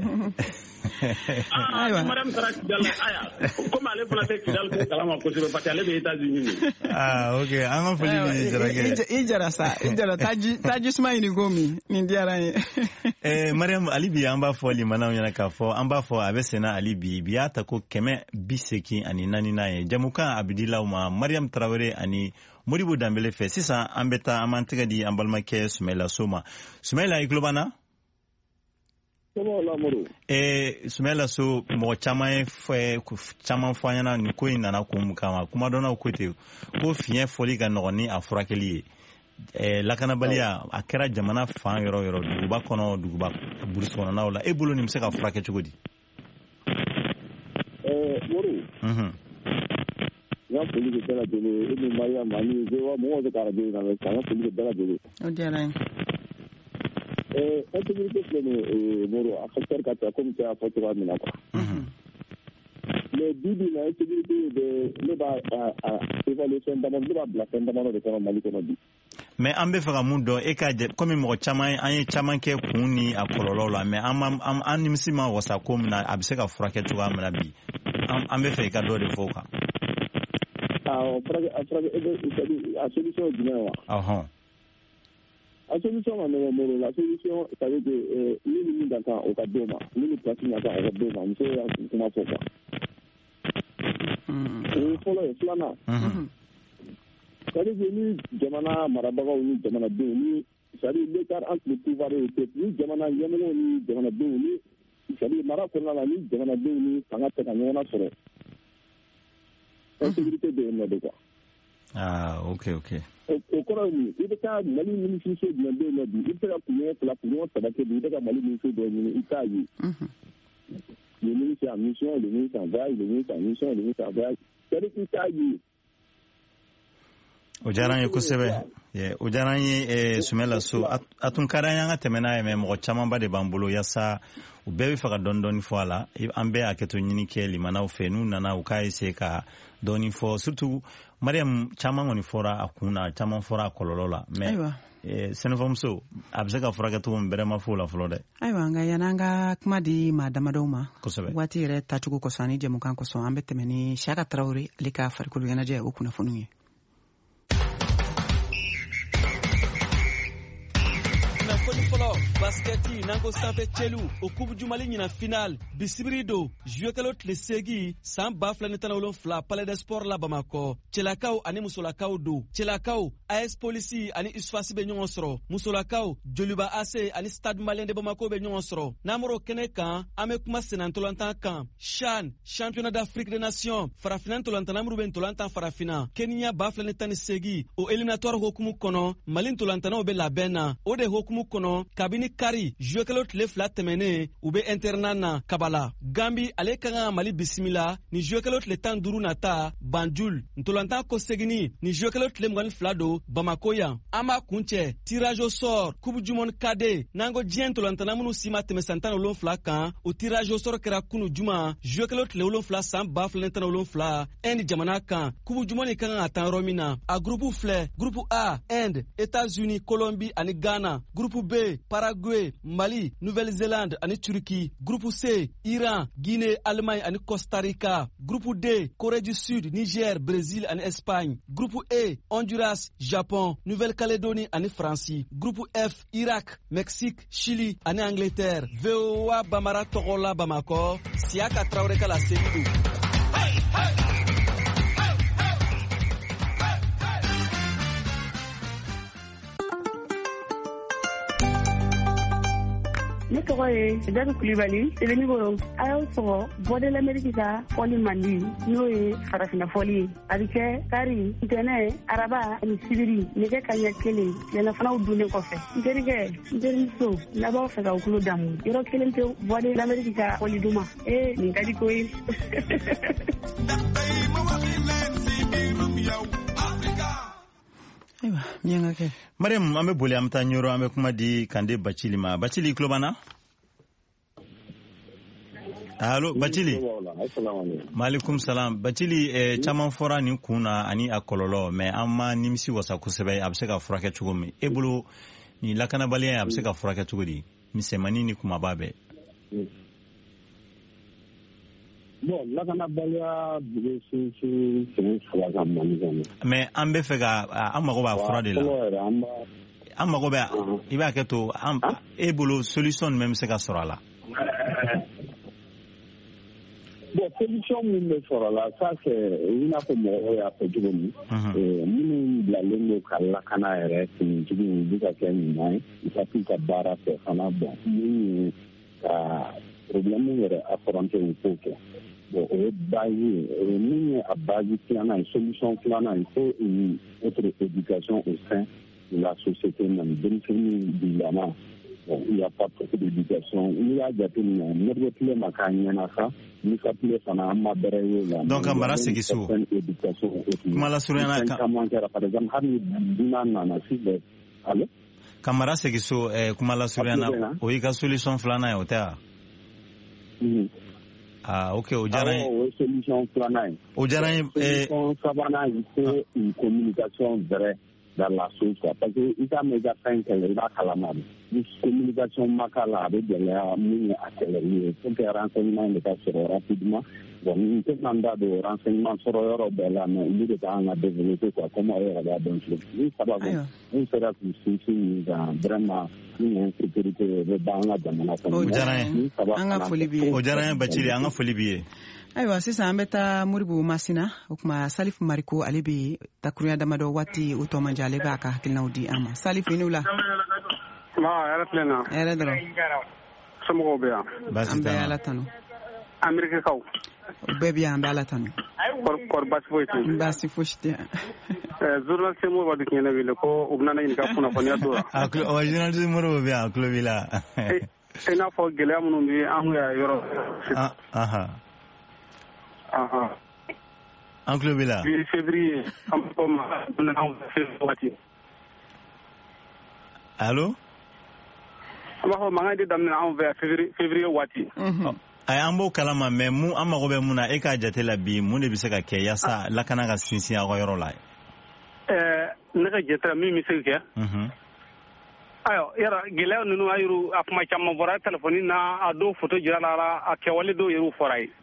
Ah Mariam taara Kidal aya comme ale fana tɛ Kidal ko kalama kosɛbɛ parce que ale bɛ États-Unis. Ah ok an ka foli b'i jara kɛ. I jara sa i jara taji taji suma ɲini ko min nin diyara n ye. Eh Mariam ali bi an b'a fɔ limanaw ɲɛna k'a fɔ an b'a fɔ a bɛ senna ali bi bi y'a ta ko kɛmɛ bi seegin ani naani n'a ye jamukan a bɛ dilaw ma Mariam Tarawele ani Modibo Dambele fɛ sisan an bɛ taa an b'an tɛgɛ di an balimakɛ Sumayila So ma Sumayila i tulo b'an na. Eh Sumayila So mɔgɔ caman ye fɛ caman fɔ an ɲɛna nin ko in nana kun kama kuma dɔnnaw ko ten ko fiɲɛ fɔli ka nɔgɔn ni a furakɛli ye. Eh, lakanabaliya a kɛra jamana fan yɔrɔ yɔrɔ duguba kɔnɔ duguba burusi kɔnɔnaw la e bolo nin bɛ se ka furakɛ cogo di? Eh, Moro. Mhm. Ya foli bɛ bɛɛ lajɛlen e ni Mariam ani Zewa mɔgɔw bɛ ka radio in lamɛn sisan, ya foli bɛ bɛɛ lajɛlen. O diyara n ye. Eh, insécurité filɛ nin ye Moro a facteur ka ca comme cɛ y'a fɔ cogoya min na quoi. Mhm. Mais bi bi in na insécurité bɛ ne b'a évaluer fɛn damadɔ ne b'a bila fɛn damadɔ de kɔnɔ Mali kɔnɔ bi. Mais an bɛ fɛ ka mun dɔn e ka comme mɔgɔ caman an ye caman kɛ kun ni a kɔlɔlɔw la mais an an nimisi ma wasa ko min na a bɛ se ka furakɛ cogoya min na bi an bɛ fɛ i ka dɔ de fɔ o kan. Ah furakɛ a furakɛ e bɛ a solution ye jumɛn wa? Ɔhɔn. A solution ma nɔgɔn Moro la solution ça veut dire ni ni min ka kan o ka d'o ma ni ni place min ka kan o ka d'o ma muso y'a kuma fɔ quoi. O ye fɔlɔ ye filanan. C'est-à-dire que ni jamana marabagaw ni jamanadenw ni c'est-à-dire l'écart entre le pouvoir et le peuple ni jamana ɲɛmɔgɔw ni jamanadenw ni c'est-à-dire mara kɔnɔna la ni jamanadenw ni fanga tɛ ka ɲɔgɔn na sɔrɔ insécurité bɛ yen nɔ de quoi. Ah ok ok. O kɔrɔ ye mun i bɛ taa Mali ministre jumɛn bɛ yen nɔ bi i bɛ se ka kunɲɔgɔn fila kunɲɔgɔn saba kɛ bi i bɛ ka Mali ministre dɔ ɲini i t'a ye. Le ministre en mission, le ministre en voyage, le ministre en mission, le ministre en voyage. C'est-à-dire qu'il t'a ye. O diyara n ye kosɛbɛ o diyara n ye Sumayila So a tun ka di an ye an ka tɛmɛ n'a ye mais mɔgɔ camanba de b'an bolo yaasa u bɛɛ bɛ fɛ ka dɔɔni dɔɔni fɔ a la an bɛɛ hakɛto ɲini kɛ limanaw fɛ n'u nana u k'a essayer ka dɔɔni fɔ surtout Mariam caman kɔni fɔra a kun na caman fɔra a kɔlɔlɔ la mais sɛnɛfɔmuso a bɛ se ka furakɛ cogo min bɛrɛ ma fɔ o la fɔlɔ dɛ. Ayiwa nka yanni an ka kuma di maa damadɔw ma waati yɛrɛ tacogo kosɔn ani jɛmukan kosɔn an bɛ tɛmɛ ni Siyaka Tarawele ale ka farikolo ɲɛnajɛ o kunnafoniw ye. Fɔlɔ basketi n'an ko sanfɛ cɛlu o kubu jumali ɲina final bisibiri don jouekɛlaw tile seegin san ba fila ni tan ni wolonfila palais des sports la Bamakɔ cɛlakaw ani musolakaw don cɛlakaw A S Polisi ani U S F A S bɛ ɲɔgɔn sɔrɔ musolakaw Joliba A C ani Stade Malien de Bamako bɛ ɲɔgɔn sɔrɔ n'an bɔra o kɛnɛ kan an bɛ kuma senantolantan kan CHAN championnat d'Afrique des nations farafina ntolantan amuru bɛ ntolantan farafina Kenya ba fila ni tan ni seegin o éliminatoire hokumu kɔnɔ Mali ntolantanaw bɛ labɛn na o de hokumu kɔnɔ kabini kari jouekɛlaw tile fila tɛmɛnen u bɛ internat na Kabala Gambi ale ka kan Mali bisimila ni jouekɛlaw tile tan duuru nata Banjul ntolantan ko segini ni jouekɛlaw tile mugan ni fila don Bamako yan an b'a kuncɛ tirage au sort coupe du monde cadet n'an ko diɲɛ ntolantana minnu si ma tɛmɛ san tan ni wolonfila kan o tirage au sort kɛra kunu juma jouekɛlaw tile wolonfila san ba fila ni tan ni wolonfila Inde jamana kan coupe du monde ka kan ka taa yɔrɔ min na a groupe filɛ groupe A Inde États-Unis Colombie ani Ghana groupe B Paraguay Mali Nouvelle-Zélande ani Turquie groupe C Iran Guinée Allemagne ani Costa Rica groupe D Corée du Sud Niger Brésil ani Espagne groupe E Honduras Japon Nouvelle-Calédonie ani France groupe F Irak Mexique Chili ani Angleterre V O A Bamara Togola Bamako Siyaka Traoré kala Seydou. Hey, hey. Ne tɔgɔ ye Jadu Kulibali Sebenikoro. A y'aw sɔgɔ Voix de l'Amérique ka fɔli mandi n'o ye farafina fɔli ye. A bɛ kɛ kari, ntɛnɛ, araba ani sibiri nɛgɛ kaɲɛ kelen tilelafanaw dunnen kɔfɛ. N terikɛ, n terimuso, n'a b'aw fɛ k'aw tulo damu. Yɔrɔ kelen tɛ Voix de l'Amérique ka fɔli duman. Ee nin ka di ko ye. Ayiwa, mianga ke. Mariam, an bɛ boli an bɛ taa ɲɔrɔ an bɛ kuma di Kande Bacili ma. Bacili tulo b'an na? Allo Bacili. Maaleykum salam. Bacili eh, caman fɔra nin kun na ani a kɔlɔlɔ mais an ma nimisi wasa kosɛbɛ a bɛ se ka furakɛ cogo min. E bolo ni lakanabaliya a bɛ se ka furakɛ cogo di? Misɛnmani ni kumaba bɛɛ. Bon, lakanabaliya bɛ se se sɛnɛ fila ka Mali kɔnɔ. Mais an bɛ fɛ ka an mago b'a fura de la. An mago bɛ i b'a kɛ to an e bolo solution jumɛn bɛ se ka sɔrɔ a la? Bon, solution min bɛ sɔrɔ a la ça c'est i n'a fɔ mɔgɔw y'a fɔ cogo min. Minnu bilalen don ka lakana yɛrɛ finitigi u bɛ ka kɛ ɲuman ye i ka t'u ka baara fɛ fana bon min ye ka problème yɛrɛ affronter u k'o kɛ. Bon, o ye base ye min ye a base filanan ye solution filanan il faut une autre éducation au sein de la société même denmisɛnnin bilama bon il y a pas trop d'éducation n'i y'a jateminɛ mɔdɛli tile ma k'a ɲɛna sa musa tile fana an ma bɛrɛ ye la donc an mara segin so kuma lasurunyana kan caman kɛra par exemple hali dunan nana si bɛ allo ka mara segin so kuma lasurunyana o y'i ka solution filanan ye o tɛ wa? Ah, ok, o diyara n ye. O ye solution filanan ye. O diyara n ye. Solution sabanan il faut une communication vraie dans la chose quoi parce que i ka mɛn i ka fɛn kɛlɛ i b'a kalama de ni communication ma k'a la a bɛ gɛlɛya min ye a kɛlɛli ye pour que renseignement de ka sɔrɔ rapidement bon n tɛ n'an da don renseignement sɔrɔ yɔrɔ bɛɛ la mais olu de kan ka développer quoi comme aw yɛrɛ b'a dɔn cogo min ni sababu n sera k'u sinsin nin kan vraiment ni ye sécurité ye o bɛ ban an ka jamana kɔnɔ. O diyara n ye an ka foli b'i ye. O diyara n ye Bacili an ka foli b'i ye. Ayiwa sisan an bɛ taa Moribo Masina o kuma Salifu Mariko ale bɛ takuruya damadɔ waati o tɔ man jan ale b'a ka hakilinaw di an ma. Salifu i ni wula. Hɛrɛ filɛ na. Hɛrɛ dɔrɔn. Somɔgɔw bɛ yan. Baasi t'an na. An bɛ Ala tanu. Amerikakaw. O bɛɛ bɛ yan an bɛ Ala tanu. Kɔri baasi foyi tɛ. Baasi fosi tɛ. Journaliste Moribo b'a diɲɛ ne wele ko u bɛna ne ɲininka kunnafoniya dɔ la. Ɔ journaliste Moribo bɛ yan a tulo b'i la. I n'a fɔ gɛlɛya minnu bɛ an ka yɔrɔ. Ahan. Ahan. An tulo b'i la. Bi février an bɛ fɔ ma anw fɛ waati. Allo. An b'a fɔ mankan de daminɛ anw fɛ février waati. Ayi an b'o kalama mais mun an mago bɛ mun na e k'a jate la bi mun de bɛ se ka kɛ yaasa lakana ka sinsin aw ka yɔrɔ la. Ɛɛ ne ka jate la min bɛ se ka kɛ. Ayiwa yala gɛlɛya ninnu a yiru a kuma caman fɔra telefɔni na a dɔw foto jira la a kɛwale dɔw yɛrɛ fɔra ye.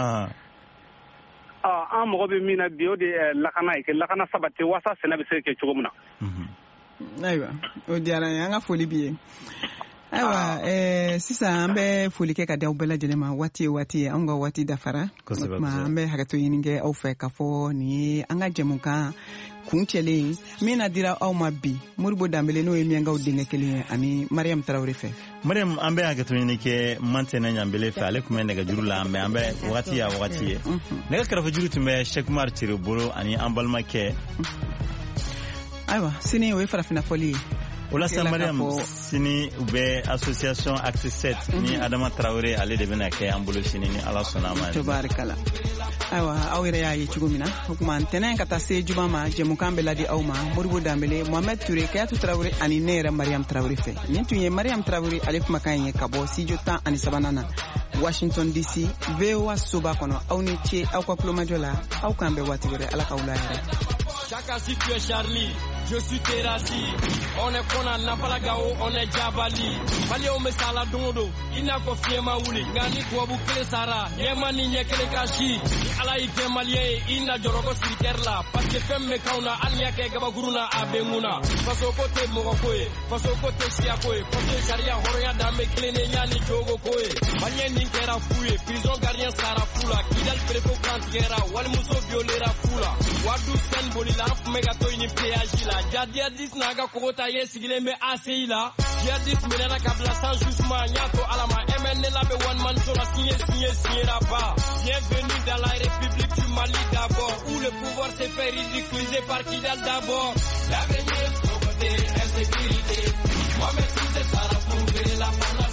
An mago bɛ min na bi o de ye lakana ye lakana sabati waasa sɛnɛ bɛ se ka kɛ cogo min na. Ayiwa o diyara n ye an ka foli b'i ye. Ayiwa ɛɛ sisan an bɛ foli kɛ ka di aw bɛɛ lajɛlen ma waati ye waati ye an ka waati dafara. Kosɛbɛ kosɛbɛ. An bɛ hakɛto ɲini kɛ aw fɛ k'a fɔ nin ye an ka jɛmukan kun cɛlen min na dira aw ma bi Moribo Danbele n'o ye miyankaw denkɛ kelen ye ani Mariam Tarawele fɛ. Mariam an bɛ hakɛto ɲini kɛ Mantɛnɛ Ɲanbele fɛ ale tun bɛ nɛgɛjuru la mais an bɛ wagati ya wagati ye. Nɛgɛ kɛrɛfɛjuru tun bɛ Cheikh Umar Ture bolo ani an balimakɛ. Ayiwa sini o ye farafina fɔli ye. O la sa Mariam sini u bɛ association Axe sept ni Adama Tarawele ale de bɛna kɛ an bolo sini ni Ala sɔnna a ma. Tubarikala. Ayiwa aw yɛrɛ y'a ye cogo min na o kuma ntɛnɛn ka taa se juma ma jɛmukan bɛ ladi aw ma Moribo Danbele Mohamed Ture Kayatu Tarawele ani ne yɛrɛ Mariam Tarawele fɛ nin tun ye Mariam Tarawele ale kumakan ye ka bɔ studio tan ani sabanan na Washington D C V O A soba kɔnɔ aw ni ce aw ka kulomajɔ la aw k'an bɛ waati wɛrɛ Ala k'aw la yɛrɛ. Chaka si tu es Charlie, je suis Terasi. On est Kona Napalagao, on est Jabali. Mali on me sala dondo, ina ko fiema wuli. Ngani ko bu kele sara, yema ni nye kele kashi. Ala ite malien, ina jorogo sirker la. Parce que femme me kauna, anya ke gaba guruna abenguna. Faso kote mogo koe, faso kote shia koe. Faso sharia horoya dame klene nyani jogo koe. Malien ninkera fuye, prison gardien sara fula. Kidal prefo kant gera, wal muso violera fula. Wadu sen boli la mega toy ni péage la Jadjadis naga kogota ye sigile me A C I la. Jadjadis menena kabla sans jugement nyato alama M N L be one man sur la signé signé signé là-bas. Bienvenue dans la République du Mali d'abord, où le pouvoir s'est fait ridiculiser par Kidal d'abord. L'avenir, pauvreté, insécurité. Moi merci c'est ça la pauvreté, la